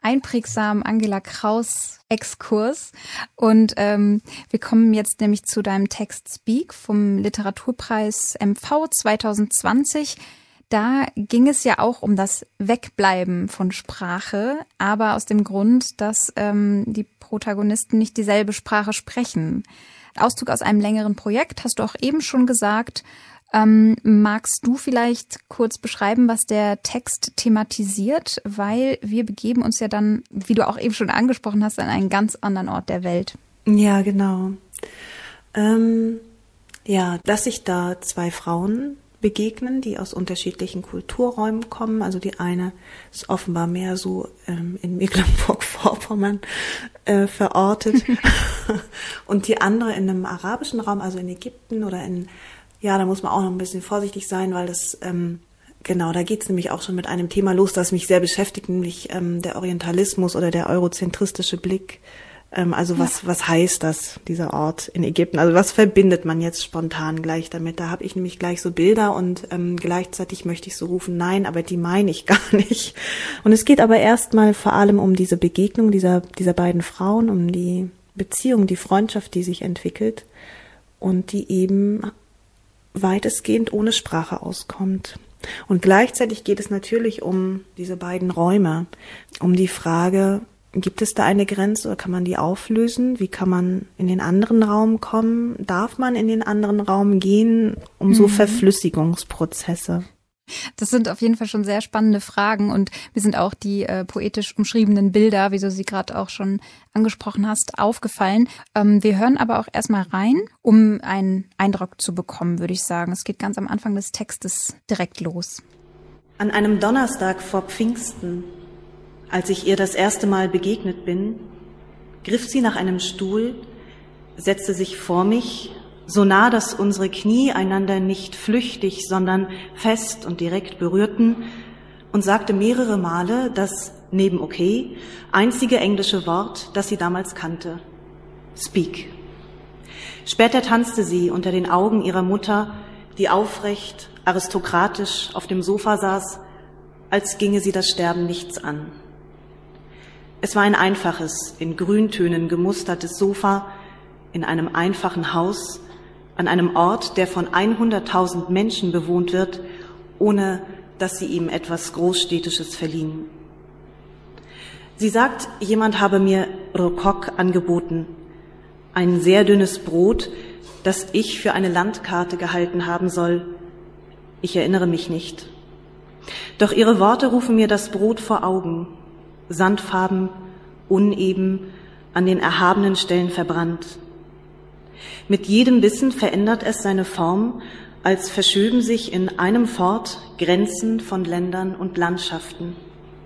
einprägsamen Angela Kraus-Exkurs. Und wir kommen jetzt nämlich zu deinem Text Speak vom Literaturpreis MV 2020. Da ging es ja auch um das Wegbleiben von Sprache, aber aus dem Grund, dass die Protagonisten nicht dieselbe Sprache sprechen. Auszug aus einem längeren Projekt, hast du auch eben schon gesagt. Magst du vielleicht kurz beschreiben, was der Text thematisiert? Weil wir begeben uns ja dann, wie du auch eben schon angesprochen hast, an einen ganz anderen Ort der Welt. Ja, genau. Dass sich da zwei Frauen begegnen, die aus unterschiedlichen Kulturräumen kommen. Also die eine ist offenbar mehr so in Mecklenburg-Vorpommern verortet und die andere in einem arabischen Raum, also in Ägypten oder da muss man auch noch ein bisschen vorsichtig sein, weil das, da geht's nämlich auch schon mit einem Thema los, das mich sehr beschäftigt, nämlich der Orientalismus oder der eurozentristische Blick. Was heißt das, dieser Ort in Ägypten? Also was verbindet man jetzt spontan gleich damit? Da habe ich nämlich gleich so Bilder und gleichzeitig möchte ich so rufen, nein, aber die meine ich gar nicht. Und es geht aber erstmal vor allem um diese Begegnung dieser beiden Frauen, um die Beziehung, die Freundschaft, die sich entwickelt und die eben weitestgehend ohne Sprache auskommt. Und gleichzeitig geht es natürlich um diese beiden Räume, um die Frage, gibt es da eine Grenze oder kann man die auflösen? Wie kann man in den anderen Raum kommen? Darf man in den anderen Raum gehen? Um so Verflüssigungsprozesse. Das sind auf jeden Fall schon sehr spannende Fragen und mir sind auch die poetisch umschriebenen Bilder, wie du sie gerade auch schon angesprochen hast, aufgefallen. Wir hören aber auch erstmal rein, um einen Eindruck zu bekommen, würde ich sagen. Es geht ganz am Anfang des Textes direkt los. An einem Donnerstag vor Pfingsten, als ich ihr das erste Mal begegnet bin, griff sie nach einem Stuhl, setzte sich vor mich, so nah, dass unsere Knie einander nicht flüchtig, sondern fest und direkt berührten, und sagte mehrere Male das neben okay einzige englische Wort, das sie damals kannte: Speak. Später tanzte sie unter den Augen ihrer Mutter, die aufrecht, aristokratisch auf dem Sofa saß, als ginge sie das Sterben nichts an. Es war ein einfaches, in Grüntönen gemustertes Sofa in einem einfachen Haus, an einem Ort, der von 100.000 Menschen bewohnt wird, ohne dass sie ihm etwas Großstädtisches verliehen. Sie sagt, jemand habe mir Rokok angeboten, ein sehr dünnes Brot, das ich für eine Landkarte gehalten haben soll. Ich erinnere mich nicht. Doch ihre Worte rufen mir das Brot vor Augen, sandfarben, uneben, an den erhabenen Stellen verbrannt. Mit jedem Bissen verändert es seine Form, als verschöben sich in einem fort Grenzen von Ländern und Landschaften.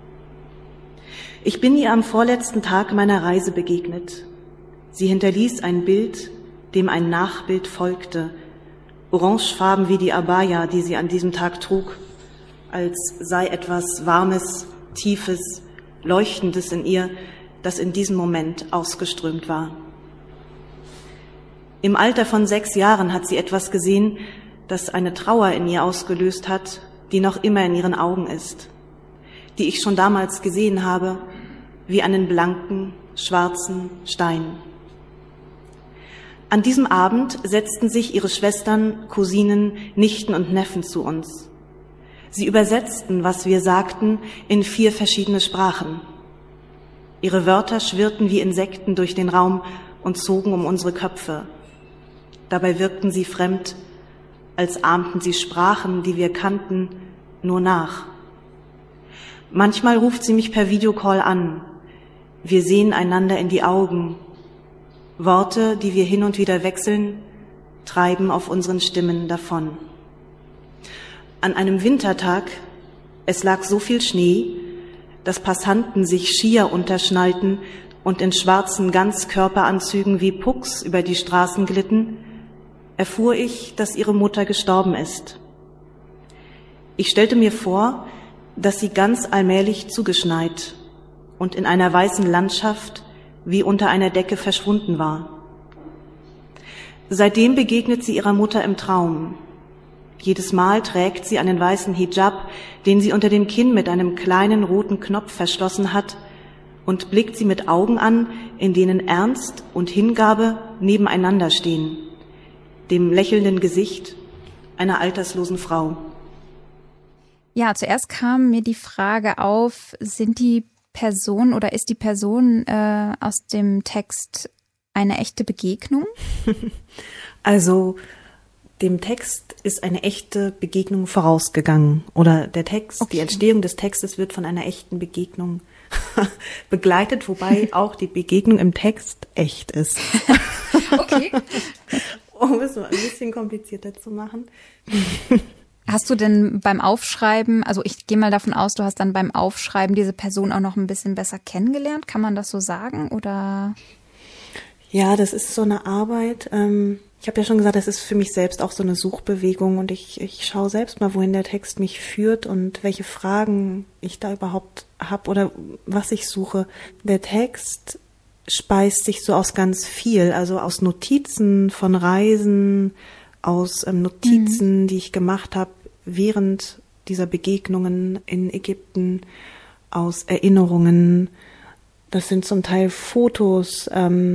Ich bin ihr am vorletzten Tag meiner Reise begegnet. Sie hinterließ ein Bild, dem ein Nachbild folgte, orangefarben wie die Abaya, die sie an diesem Tag trug, als sei etwas Warmes, Tiefes, Leuchtendes in ihr, das in diesem Moment ausgeströmt war. Im Alter von 6 Jahren hat sie etwas gesehen, das eine Trauer in ihr ausgelöst hat, die noch immer in ihren Augen ist, die ich schon damals gesehen habe, wie einen blanken, schwarzen Stein. An diesem Abend setzten sich ihre Schwestern, Cousinen, Nichten und Neffen zu uns. Sie übersetzten, was wir sagten, in 4 verschiedene Sprachen. Ihre Wörter schwirrten wie Insekten durch den Raum und zogen um unsere Köpfe. Dabei wirkten sie fremd, als ahmten sie Sprachen, die wir kannten, nur nach. Manchmal ruft sie mich per Videocall an. Wir sehen einander in die Augen. Worte, die wir hin und wieder wechseln, treiben auf unseren Stimmen davon. An einem Wintertag, es lag so viel Schnee, dass Passanten sich schier unterschnallten und in schwarzen Ganzkörperanzügen wie Pucks über die Straßen glitten, erfuhr ich, dass ihre Mutter gestorben ist. Ich stellte mir vor, dass sie ganz allmählich zugeschneit und in einer weißen Landschaft wie unter einer Decke verschwunden war. Seitdem begegnet sie ihrer Mutter im Traum. Jedes Mal trägt sie einen weißen Hijab, den sie unter dem Kinn mit einem kleinen roten Knopf verschlossen hat, und blickt sie mit Augen an, in denen Ernst und Hingabe nebeneinander stehen, dem lächelnden Gesicht einer alterslosen Frau. Ja, zuerst kam mir die Frage auf, sind die Person oder ist die Person aus dem Text eine echte Begegnung? Also dem Text ist eine echte Begegnung vorausgegangen. Oder der Text, okay. Die Entstehung des Textes wird von einer echten Begegnung begleitet, wobei auch die Begegnung im Text echt ist. Okay. Um es mal ein bisschen komplizierter zu machen. Hast du denn beim Aufschreiben, also ich gehe mal davon aus, du hast dann beim Aufschreiben diese Person auch noch ein bisschen besser kennengelernt? Kann man das so sagen, oder? Ja, das ist so eine Arbeit. Ich habe ja schon gesagt, das ist für mich selbst auch so eine Suchbewegung und ich schaue selbst mal, wohin der Text mich führt und welche Fragen ich da überhaupt habe oder was ich suche. Der Text speist sich so aus ganz viel, also aus Notizen von Reisen, aus Notizen, die ich gemacht habe während dieser Begegnungen in Ägypten, aus Erinnerungen. Das sind zum Teil Fotos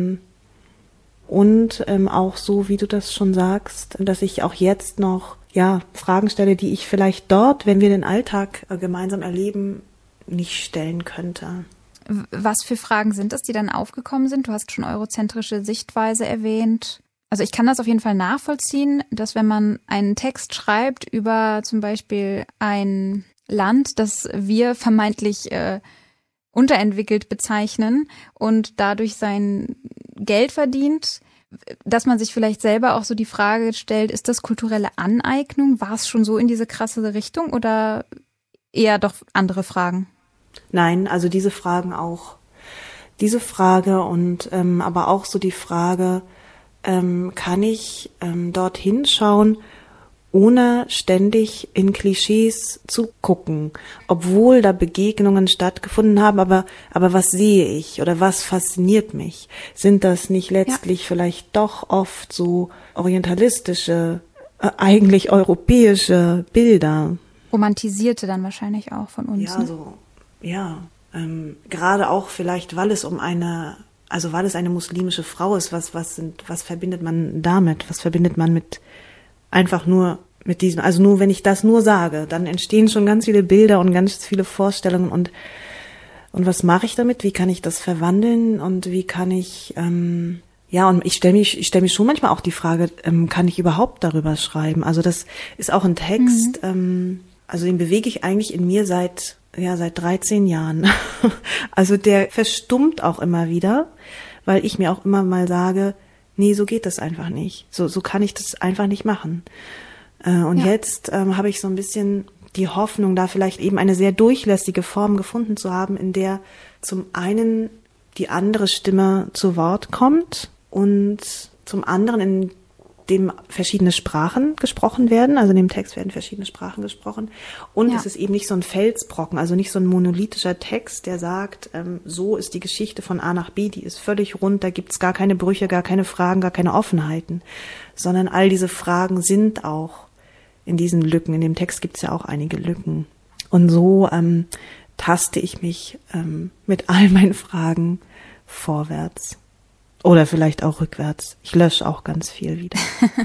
und auch so, wie du das schon sagst, dass ich auch jetzt noch Fragen stelle, die ich vielleicht dort, wenn wir den Alltag gemeinsam erleben, nicht stellen könnte. Was für Fragen sind es, die dann aufgekommen sind? Du hast schon eurozentrische Sichtweise erwähnt. Also ich kann das auf jeden Fall nachvollziehen, dass wenn man einen Text schreibt über zum Beispiel ein Land, das wir vermeintlich unterentwickelt bezeichnen und dadurch sein Geld verdient, dass man sich vielleicht selber auch so die Frage stellt, ist das kulturelle Aneignung? War es schon so in diese krasse Richtung oder eher doch andere Fragen? Nein, also diese Fragen auch. Diese Frage und aber auch so die Frage, kann ich dort hinschauen, ohne ständig in Klischees zu gucken, obwohl da Begegnungen stattgefunden haben, aber was sehe ich oder was fasziniert mich? Sind das nicht letztlich vielleicht doch oft so orientalistische, eigentlich europäische Bilder? Romantisierte dann wahrscheinlich auch von uns. Ja, so, gerade auch vielleicht, weil es weil es eine muslimische Frau ist, was verbindet man damit? Was verbindet man mit einfach nur mit diesem, also nur wenn ich das nur sage, dann entstehen schon ganz viele Bilder und ganz viele Vorstellungen und was mache ich damit? Wie kann ich das verwandeln und wie kann ich, und ich stelle mich schon manchmal auch die Frage, kann ich überhaupt darüber schreiben? Also das ist auch ein Text, also den bewege ich eigentlich in mir seit 13 Jahren. Also der verstummt auch immer wieder, weil ich mir auch immer mal sage, nee, so geht das einfach nicht. So kann ich das einfach nicht machen. Jetzt habe ich so ein bisschen die Hoffnung, da vielleicht eben eine sehr durchlässige Form gefunden zu haben, in der zum einen die andere Stimme zu Wort kommt und zum anderen in dem verschiedene Sprachen gesprochen werden, also in dem Text werden verschiedene Sprachen gesprochen und es ist eben nicht so ein Felsbrocken, also nicht so ein monolithischer Text, der sagt, so ist die Geschichte von A nach B, die ist völlig rund, da gibt's gar keine Brüche, gar keine Fragen, gar keine Offenheiten, sondern all diese Fragen sind auch in diesen Lücken, in dem Text gibt's ja auch einige Lücken und so taste ich mich mit all meinen Fragen vorwärts. Oder vielleicht auch rückwärts. Ich lösche auch ganz viel wieder.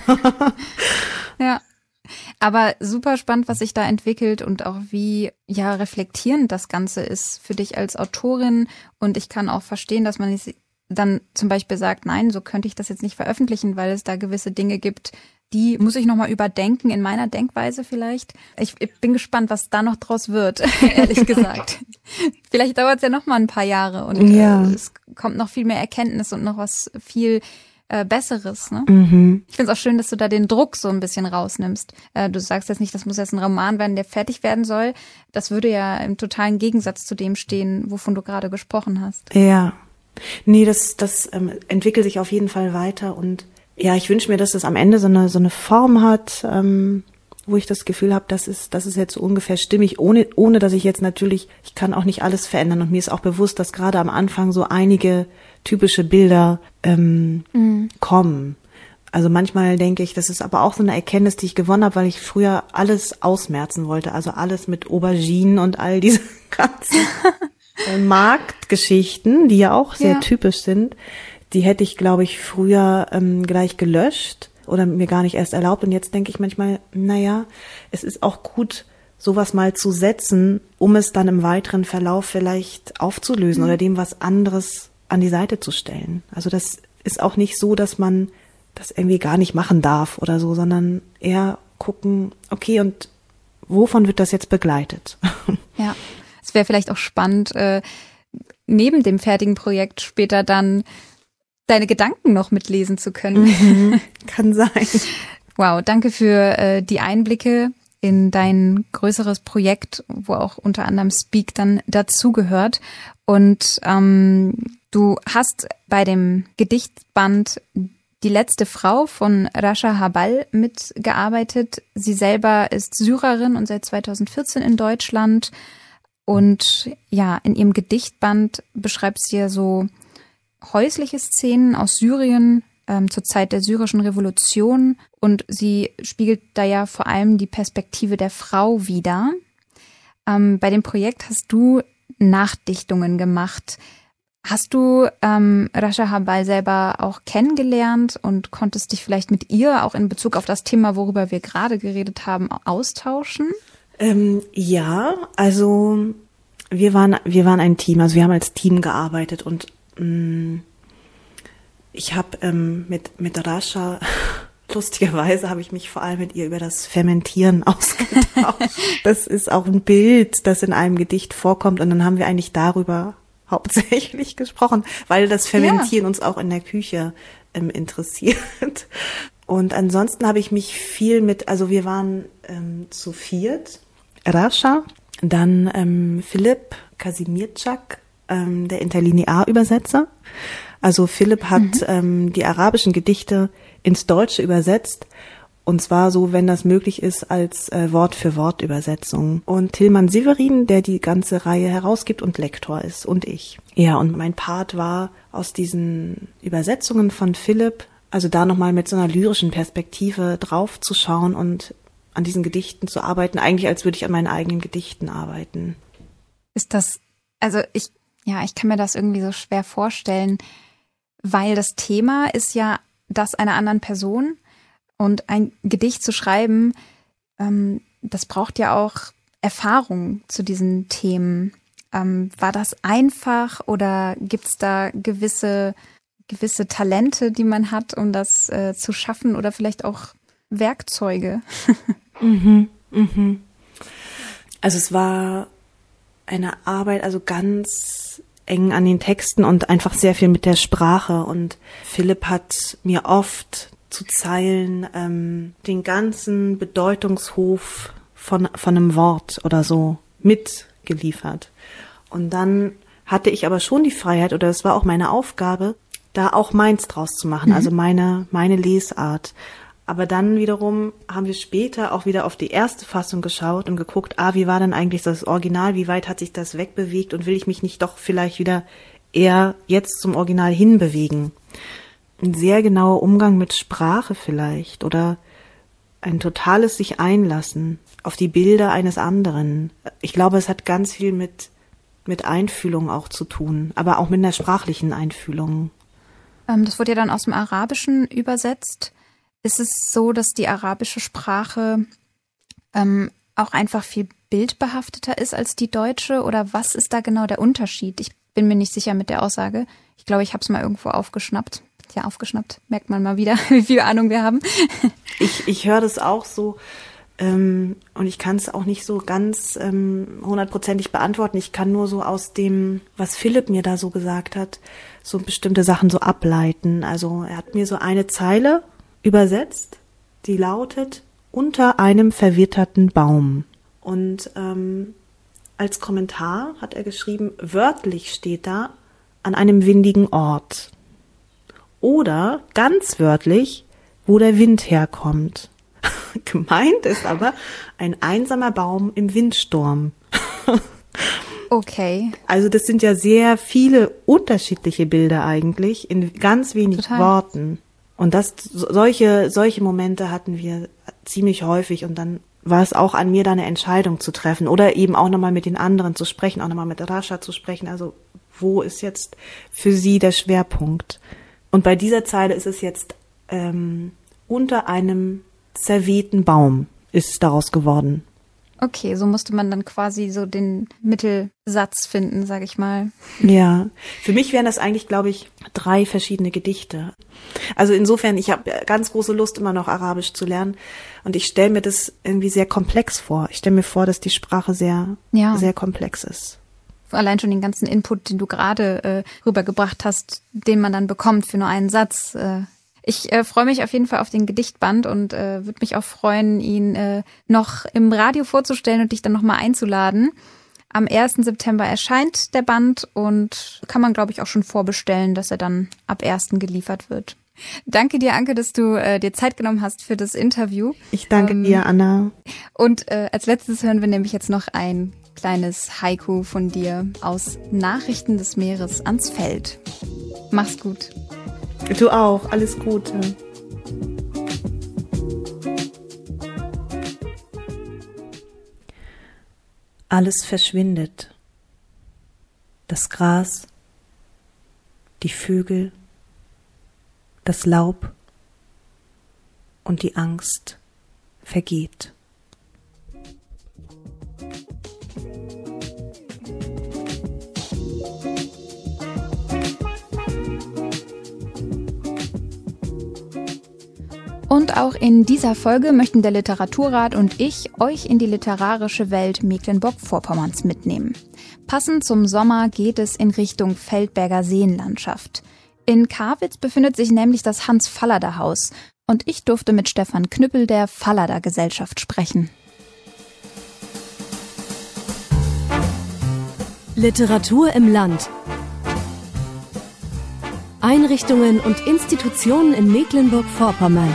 Ja, aber super spannend, was sich da entwickelt und auch wie reflektierend das Ganze ist für dich als Autorin. Und ich kann auch verstehen, dass man dann zum Beispiel sagt, nein, so könnte ich das jetzt nicht veröffentlichen, weil es da gewisse Dinge gibt, die muss ich nochmal überdenken in meiner Denkweise vielleicht. Ich bin gespannt, was da noch draus wird, ehrlich gesagt. Vielleicht dauert es ja noch mal ein paar Jahre und es kommt noch viel mehr Erkenntnis und noch was viel Besseres. Ne? Mhm. Ich finde es auch schön, dass du da den Druck so ein bisschen rausnimmst. Du sagst jetzt nicht, das muss jetzt ein Roman werden, der fertig werden soll. Das würde ja im totalen Gegensatz zu dem stehen, wovon du gerade gesprochen hast. Ja, nee, das entwickelt sich auf jeden Fall weiter und ja, ich wünsche mir, dass das am Ende so eine Form hat, wo ich das Gefühl habe, das ist jetzt so ungefähr stimmig, ohne dass ich jetzt natürlich, ich kann auch nicht alles verändern und mir ist auch bewusst, dass gerade am Anfang so einige typische Bilder kommen. Also manchmal denke ich, das ist aber auch so eine Erkenntnis, die ich gewonnen habe, weil ich früher alles ausmerzen wollte, also alles mit Auberginen und all diese ganzen Marktgeschichten, die ja auch sehr typisch sind, die hätte ich, glaube ich, früher gleich gelöscht oder mir gar nicht erst erlaubt. Und jetzt denke ich manchmal, naja, es ist auch gut, sowas mal zu setzen, um es dann im weiteren Verlauf vielleicht aufzulösen oder dem was anderes an die Seite zu stellen. Also das ist auch nicht so, dass man das irgendwie gar nicht machen darf oder so, sondern eher gucken, okay, und wovon wird das jetzt begleitet? Ja, es wäre vielleicht auch spannend, neben dem fertigen Projekt später dann deine Gedanken noch mitlesen zu können. Kann sein. Wow, danke für die Einblicke in dein größeres Projekt, wo auch unter anderem Speak dann dazugehört. Und du hast bei dem Gedichtband Die letzte Frau von Rasha Habal mitgearbeitet. Sie selber ist Syrerin und seit 2014 in Deutschland. Und ja, in ihrem Gedichtband beschreibt sie ja so häusliche Szenen aus Syrien zur Zeit der syrischen Revolution. Und sie spiegelt da ja vor allem die Perspektive der Frau wider. Bei dem Projekt hast du Nachdichtungen gemacht. Hast du Rasha Habal selber auch kennengelernt und konntest dich vielleicht mit ihr auch in Bezug auf das Thema, worüber wir gerade geredet haben, austauschen? Ja, also wir waren ein Team, also wir haben als Team gearbeitet und ich habe mit Rasha, lustigerweise habe ich mich vor allem mit ihr über das Fermentieren ausgetauscht. Das ist auch ein Bild, das in einem Gedicht vorkommt und dann haben wir eigentlich darüber hauptsächlich gesprochen, weil das Fermentieren uns auch in der Küche interessiert. Und ansonsten habe ich mich viel also wir waren zu viert, Rasha, dann Philipp Kasimirczak, der Interlinear-Übersetzer. Also Philipp hat die arabischen Gedichte ins Deutsche übersetzt. Und zwar so, wenn das möglich ist, als Wort-für-Wort-Übersetzung. Und Tilman Severin, der die ganze Reihe herausgibt und Lektor ist. Und ich. Ja, und mein Part war, aus diesen Übersetzungen von Philipp, also da nochmal mit so einer lyrischen Perspektive drauf zu schauen und an diesen Gedichten zu arbeiten. Eigentlich, als würde ich an meinen eigenen Gedichten arbeiten. Ist das, also ich kann mir das irgendwie so schwer vorstellen, weil das Thema ist ja das einer anderen Person. Und ein Gedicht zu schreiben, das braucht ja auch Erfahrung zu diesen Themen. War das einfach oder gibt's da gewisse Talente, die man hat, um das zu schaffen oder vielleicht auch Werkzeuge? Also es war eine Arbeit, also ganz eng an den Texten und einfach sehr viel mit der Sprache. Und Philipp hat mir oft zu Zeilen den ganzen Bedeutungshof von einem Wort oder so mitgeliefert. Und dann hatte ich aber schon die Freiheit, oder es war auch meine Aufgabe, da auch meins draus zu machen, also meine Lesart. Aber dann wiederum haben wir später auch wieder auf die erste Fassung geschaut und geguckt, wie war denn eigentlich das Original, wie weit hat sich das wegbewegt und will ich mich nicht doch vielleicht wieder eher jetzt zum Original hinbewegen? Ein sehr genauer Umgang mit Sprache vielleicht oder ein totales sich einlassen auf die Bilder eines anderen. Ich glaube, es hat ganz viel mit Einfühlung auch zu tun, aber auch mit einer sprachlichen Einfühlung. Das wurde ja dann aus dem Arabischen übersetzt. Ist es so, dass die arabische Sprache auch einfach viel bildbehafteter ist als die deutsche? Oder was ist da genau der Unterschied? Ich bin mir nicht sicher mit der Aussage. Ich glaube, ich habe es mal irgendwo aufgeschnappt. Ja, aufgeschnappt. Merkt man mal wieder, wie viel Ahnung wir haben. Ich höre das auch so und ich kann es auch nicht so ganz 100%ig beantworten. Ich kann nur so aus dem, was Philipp mir da so gesagt hat, so bestimmte Sachen so ableiten. Also er hat mir so eine Zeile übersetzt, die lautet: unter einem verwitterten Baum. Und als Kommentar hat er geschrieben, wörtlich steht da, an einem windigen Ort. Oder ganz wörtlich, wo der Wind herkommt. Gemeint ist aber ein einsamer Baum im Windsturm. Okay. Also das sind ja sehr viele unterschiedliche Bilder eigentlich in ganz wenig Worten. Und solche Momente hatten wir ziemlich häufig und dann war es auch an mir, da eine Entscheidung zu treffen oder eben auch nochmal mit den anderen zu sprechen, auch nochmal mit Rascha zu sprechen. Also wo ist jetzt für sie der Schwerpunkt? Und bei dieser Zeile ist es jetzt unter einem zerwehten Baum ist daraus geworden. Okay, so musste man dann quasi so den Mittelsatz finden, sag ich mal. Ja, für mich wären das eigentlich, glaube ich, 3 verschiedene Gedichte. Also insofern, ich habe ganz große Lust, immer noch Arabisch zu lernen. Und ich stelle mir das irgendwie sehr komplex vor. Ich stelle mir vor, dass die Sprache sehr komplex ist. Allein schon den ganzen Input, den du gerade rübergebracht hast, den man dann bekommt für nur einen Satz. Ich freue mich auf jeden Fall auf den Gedichtband und würde mich auch freuen, ihn noch im Radio vorzustellen und dich dann nochmal einzuladen. Am 1. September erscheint der Band und kann man, glaube ich, auch schon vorbestellen, dass er dann ab 1. geliefert wird. Danke dir, Anke, dass du dir Zeit genommen hast für das Interview. Ich danke dir, Anna. Und als letztes hören wir nämlich jetzt noch ein kleines Haiku von dir aus Nachrichten des Meeres ans Feld. Mach's gut. Du auch. Alles Gute. Alles verschwindet. Das Gras, die Vögel, das Laub und die Angst vergeht. Und auch in dieser Folge möchten der Literaturrat und ich euch in die literarische Welt Mecklenburg-Vorpommerns mitnehmen. Passend zum Sommer geht es in Richtung Feldberger Seenlandschaft. In Karwitz befindet sich nämlich das Hans-Fallada-Haus und ich durfte mit Stefan Knüppel der Fallada-Gesellschaft sprechen. Literatur im Land. Einrichtungen und Institutionen in Mecklenburg-Vorpommern.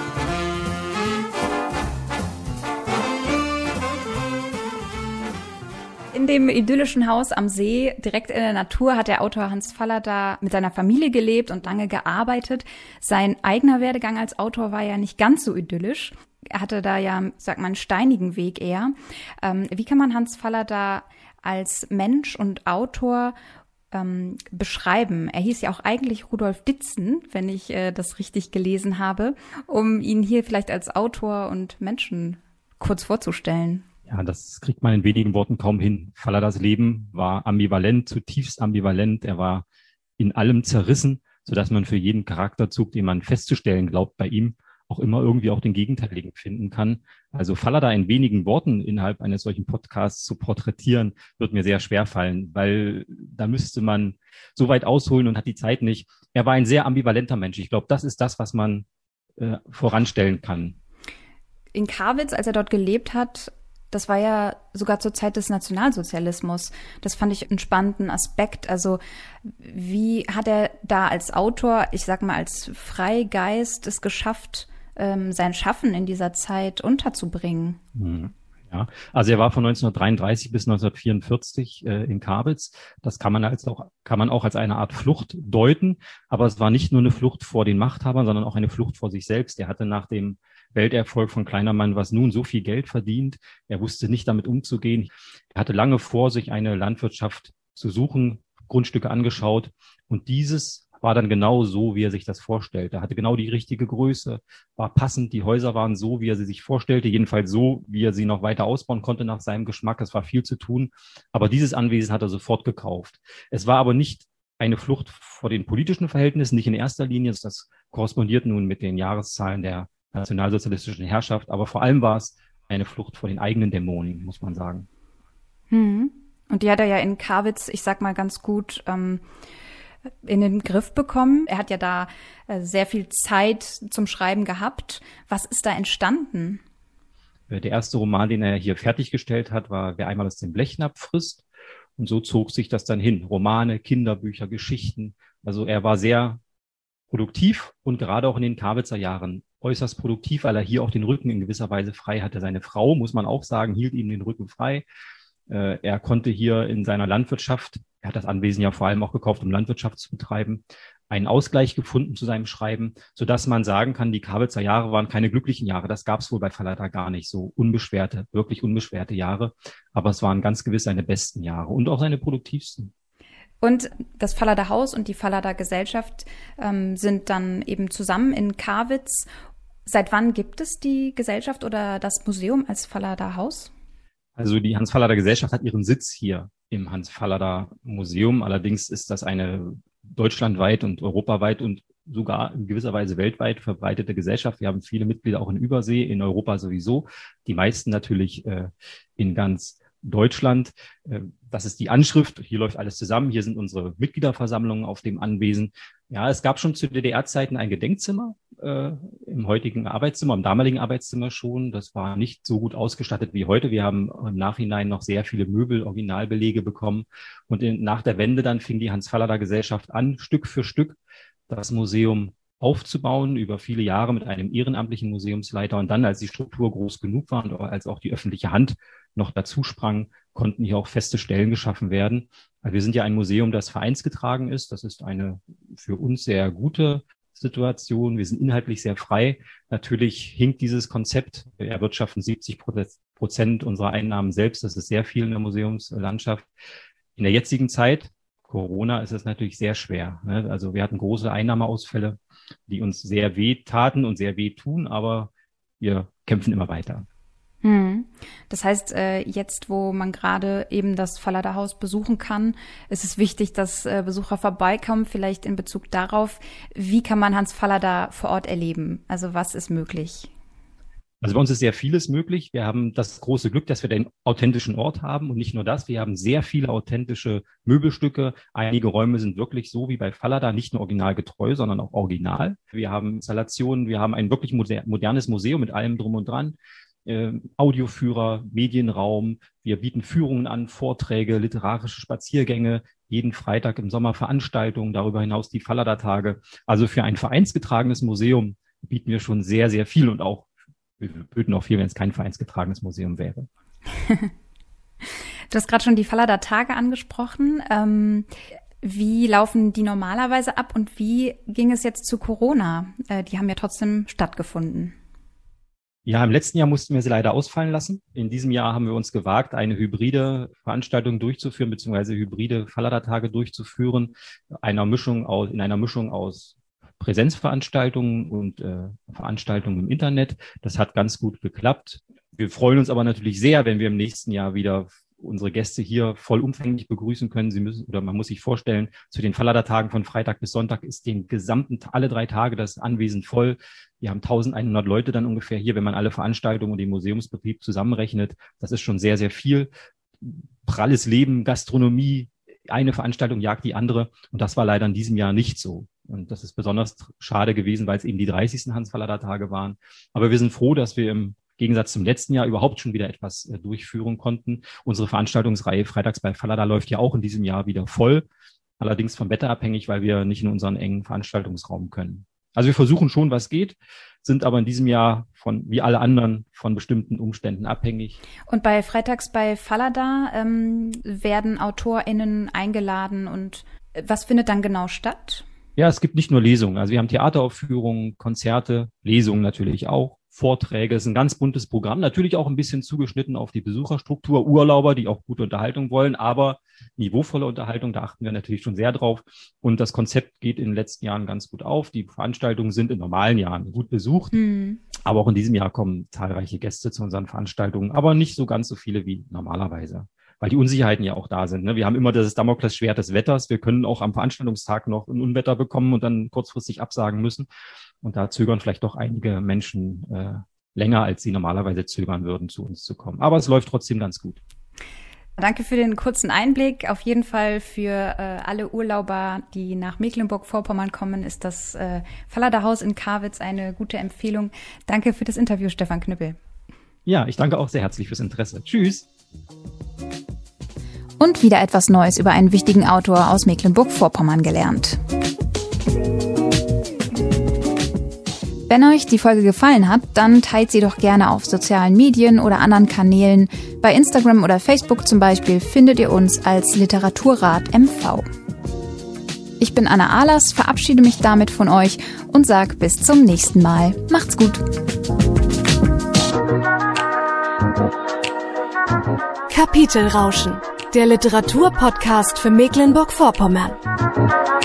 In dem idyllischen Haus am See, direkt in der Natur, hat der Autor Hans Fallada mit seiner Familie gelebt und lange gearbeitet. Sein eigener Werdegang als Autor war ja nicht ganz so idyllisch. Er hatte da ja, sag mal, einen steinigen Weg eher. Wie kann man Hans Fallada als Mensch und Autor beschreiben? Er hieß ja auch eigentlich Rudolf Ditzen, wenn ich das richtig gelesen habe, um ihn hier vielleicht als Autor und Menschen kurz vorzustellen. Ja, das kriegt man in wenigen Worten kaum hin. Falladas Leben war ambivalent, zutiefst ambivalent. Er war in allem zerrissen, sodass man für jeden Charakterzug, den man festzustellen glaubt bei ihm, auch immer irgendwie auch den Gegenteiligen finden kann. Also Fallada in wenigen Worten innerhalb eines solchen Podcasts zu porträtieren, wird mir sehr schwer fallen, weil da müsste man so weit ausholen und hat die Zeit nicht. Er war ein sehr ambivalenter Mensch. Ich glaube, das ist das, was man voranstellen kann. In Karwitz, als er dort gelebt hat, das war ja sogar zur Zeit des Nationalsozialismus. Das fand ich einen spannenden Aspekt. Also wie hat er da als Autor, ich sag mal als Freigeist, es geschafft, sein Schaffen in dieser Zeit unterzubringen? Ja, also er war von 1933 bis 1944 in Karwitz. Das kann man auch als eine Art Flucht deuten. Aber es war nicht nur eine Flucht vor den Machthabern, sondern auch eine Flucht vor sich selbst. Er hatte nach dem Welterfolg von Kleinermann was nun so viel Geld verdient. Er wusste nicht damit umzugehen. Er hatte lange vor, sich eine Landwirtschaft zu suchen, Grundstücke angeschaut. Und dieses war dann genau so, wie er sich das vorstellte. Er hatte genau die richtige Größe, war passend. Die Häuser waren so, wie er sie sich vorstellte, jedenfalls so, wie er sie noch weiter ausbauen konnte nach seinem Geschmack. Es war viel zu tun. Aber dieses Anwesen hat er sofort gekauft. Es war aber nicht eine Flucht vor den politischen Verhältnissen, nicht in erster Linie. Das korrespondiert nun mit den Jahreszahlen der nationalsozialistischen Herrschaft. Aber vor allem war es eine Flucht vor den eigenen Dämonen, muss man sagen. Und die hat er ja in Karwitz, ich sag mal ganz gut, in den Griff bekommen. Er hat ja da sehr viel Zeit zum Schreiben gehabt. Was ist da entstanden? Der erste Roman, den er hier fertiggestellt hat, war Wer einmal aus dem Blechnapf frisst. Und so zog sich das dann hin. Romane, Kinderbücher, Geschichten. Also er war sehr produktiv und gerade auch in den Karwitzer Jahren äußerst produktiv, weil er hier auch den Rücken in gewisser Weise frei hatte. Seine Frau, muss man auch sagen, hielt ihm den Rücken frei. Er konnte hier in seiner Landwirtschaft, er hat das Anwesen ja vor allem auch gekauft, um Landwirtschaft zu betreiben, einen Ausgleich gefunden zu seinem Schreiben, sodass man sagen kann, die Kabelzer Jahre waren keine glücklichen Jahre. Das gab es wohl bei Fallada gar nicht, so wirklich unbeschwerte Jahre. Aber es waren ganz gewiss seine besten Jahre und auch seine produktivsten. Und das Fallada Haus und die Fallada Gesellschaft sind dann eben zusammen in Karwitz. Seit wann gibt es die Gesellschaft oder das Museum als Fallada Haus? Also die Hans-Fallada Gesellschaft hat ihren Sitz hier im Hans-Fallada Museum. Allerdings ist das eine deutschlandweit und europaweit und sogar in gewisser Weise weltweit verbreitete Gesellschaft. Wir haben viele Mitglieder auch in Übersee, in Europa sowieso. Die meisten natürlich in ganz Deutschland. Das ist die Anschrift. Hier läuft alles zusammen. Hier sind unsere Mitgliederversammlungen auf dem Anwesen. Ja, es gab schon zu DDR-Zeiten ein Gedenkzimmer im heutigen Arbeitszimmer, im damaligen Arbeitszimmer schon. Das war nicht so gut ausgestattet wie heute. Wir haben im Nachhinein noch sehr viele Möbel, Originalbelege bekommen. Und nach der Wende dann fing die Hans-Fallada Gesellschaft an, Stück für Stück das Museum aufzubauen, über viele Jahre mit einem ehrenamtlichen Museumsleiter. Und dann, als die Struktur groß genug war und als auch die öffentliche Hand noch dazu sprang, konnten hier auch feste Stellen geschaffen werden. Also wir sind ja ein Museum, das vereinsgetragen ist. Das ist eine für uns sehr gute Situation. Wir sind inhaltlich sehr frei. Natürlich hinkt dieses Konzept. Wir erwirtschaften 70% unserer Einnahmen selbst. Das ist sehr viel in der Museumslandschaft. In der jetzigen Zeit, Corona, ist es natürlich sehr schwer. Also wir hatten große Einnahmeausfälle, die uns sehr weh taten und sehr weh tun, aber wir kämpfen immer weiter. Das heißt, jetzt, wo man gerade eben das Fallada Haus besuchen kann, ist es wichtig, dass Besucher vorbeikommen, vielleicht in Bezug darauf, wie kann man Hans Fallada vor Ort erleben? Also was ist möglich? Also bei uns ist sehr vieles möglich. Wir haben das große Glück, dass wir den authentischen Ort haben und nicht nur das, wir haben sehr viele authentische Möbelstücke. Einige Räume sind wirklich so wie bei Fallada, nicht nur originalgetreu, sondern auch original. Wir haben Installationen, wir haben ein wirklich modernes Museum mit allem drum und dran. Audioführer, Medienraum. Wir bieten Führungen an, Vorträge, literarische Spaziergänge, jeden Freitag im Sommer Veranstaltungen, darüber hinaus die Fallada-Tage. Also für ein vereinsgetragenes Museum bieten wir schon sehr, sehr viel und auch, wir böten auch viel, wenn es kein vereinsgetragenes Museum wäre. Du hast gerade schon die Fallada-Tage angesprochen. Wie laufen die normalerweise ab und wie ging es jetzt zu Corona? Die haben ja trotzdem stattgefunden. Ja, im letzten Jahr mussten wir sie leider ausfallen lassen. In diesem Jahr haben wir uns gewagt, eine hybride Veranstaltung durchzuführen, beziehungsweise hybride Fallada-Tage durchzuführen, in einer Mischung aus Präsenzveranstaltungen und Veranstaltungen im Internet. Das hat ganz gut geklappt. Wir freuen uns aber natürlich sehr, wenn wir im nächsten Jahr wieder unsere Gäste hier vollumfänglich begrüßen können. Man muss sich vorstellen, zu den Fallada-Tagen von Freitag bis Sonntag ist alle 3 Tage das Anwesen voll. Wir haben 1100 Leute dann ungefähr hier, wenn man alle Veranstaltungen und den Museumsbetrieb zusammenrechnet. Das ist schon sehr, sehr viel. Pralles Leben, Gastronomie, eine Veranstaltung jagt die andere. Und das war leider in diesem Jahr nicht so. Und das ist besonders schade gewesen, weil es eben die 30. Hans-Fallada-Tage waren. Aber wir sind froh, dass wir im Gegensatz zum letzten Jahr überhaupt schon wieder etwas durchführen konnten. Unsere Veranstaltungsreihe Freitags bei Fallada läuft ja auch in diesem Jahr wieder voll. Allerdings vom Wetter abhängig, weil wir nicht in unseren engen Veranstaltungsraum können. Also wir versuchen schon, was geht, sind aber in diesem Jahr wie alle anderen von bestimmten Umständen abhängig. Und bei Freitags bei Fallada werden AutorInnen eingeladen und was findet dann genau statt? Ja, es gibt nicht nur Lesungen. Also wir haben Theateraufführungen, Konzerte, Lesungen natürlich auch, Vorträge. Es ist ein ganz buntes Programm, natürlich auch ein bisschen zugeschnitten auf die Besucherstruktur, Urlauber, die auch gute Unterhaltung wollen, aber niveauvolle Unterhaltung, da achten wir natürlich schon sehr drauf. Und das Konzept geht in den letzten Jahren ganz gut auf. Die Veranstaltungen sind in normalen Jahren gut besucht, aber auch in diesem Jahr kommen zahlreiche Gäste zu unseren Veranstaltungen, aber nicht so ganz so viele wie normalerweise, weil die Unsicherheiten ja auch da sind. Wir haben immer das Damoklesschwert des Wetters. Wir können auch am Veranstaltungstag noch ein Unwetter bekommen und dann kurzfristig absagen müssen. Und da zögern vielleicht doch einige Menschen länger, als sie normalerweise zögern würden, zu uns zu kommen. Aber es läuft trotzdem ganz gut. Danke für den kurzen Einblick. Auf jeden Fall für alle Urlauber, die nach Mecklenburg-Vorpommern kommen, ist das Fallada Haus in Karwitz eine gute Empfehlung. Danke für das Interview, Stefan Knüppel. Ja, ich danke auch sehr herzlich fürs Interesse. Tschüss. Und wieder etwas Neues über einen wichtigen Autor aus Mecklenburg-Vorpommern gelernt. Wenn euch die Folge gefallen hat, dann teilt sie doch gerne auf sozialen Medien oder anderen Kanälen. Bei Instagram oder Facebook zum Beispiel findet ihr uns als Literaturrat MV. Ich bin Anna Ahlers, verabschiede mich damit von euch und sag bis zum nächsten Mal. Macht's gut. Kapitelrauschen, der Literaturpodcast für Mecklenburg-Vorpommern.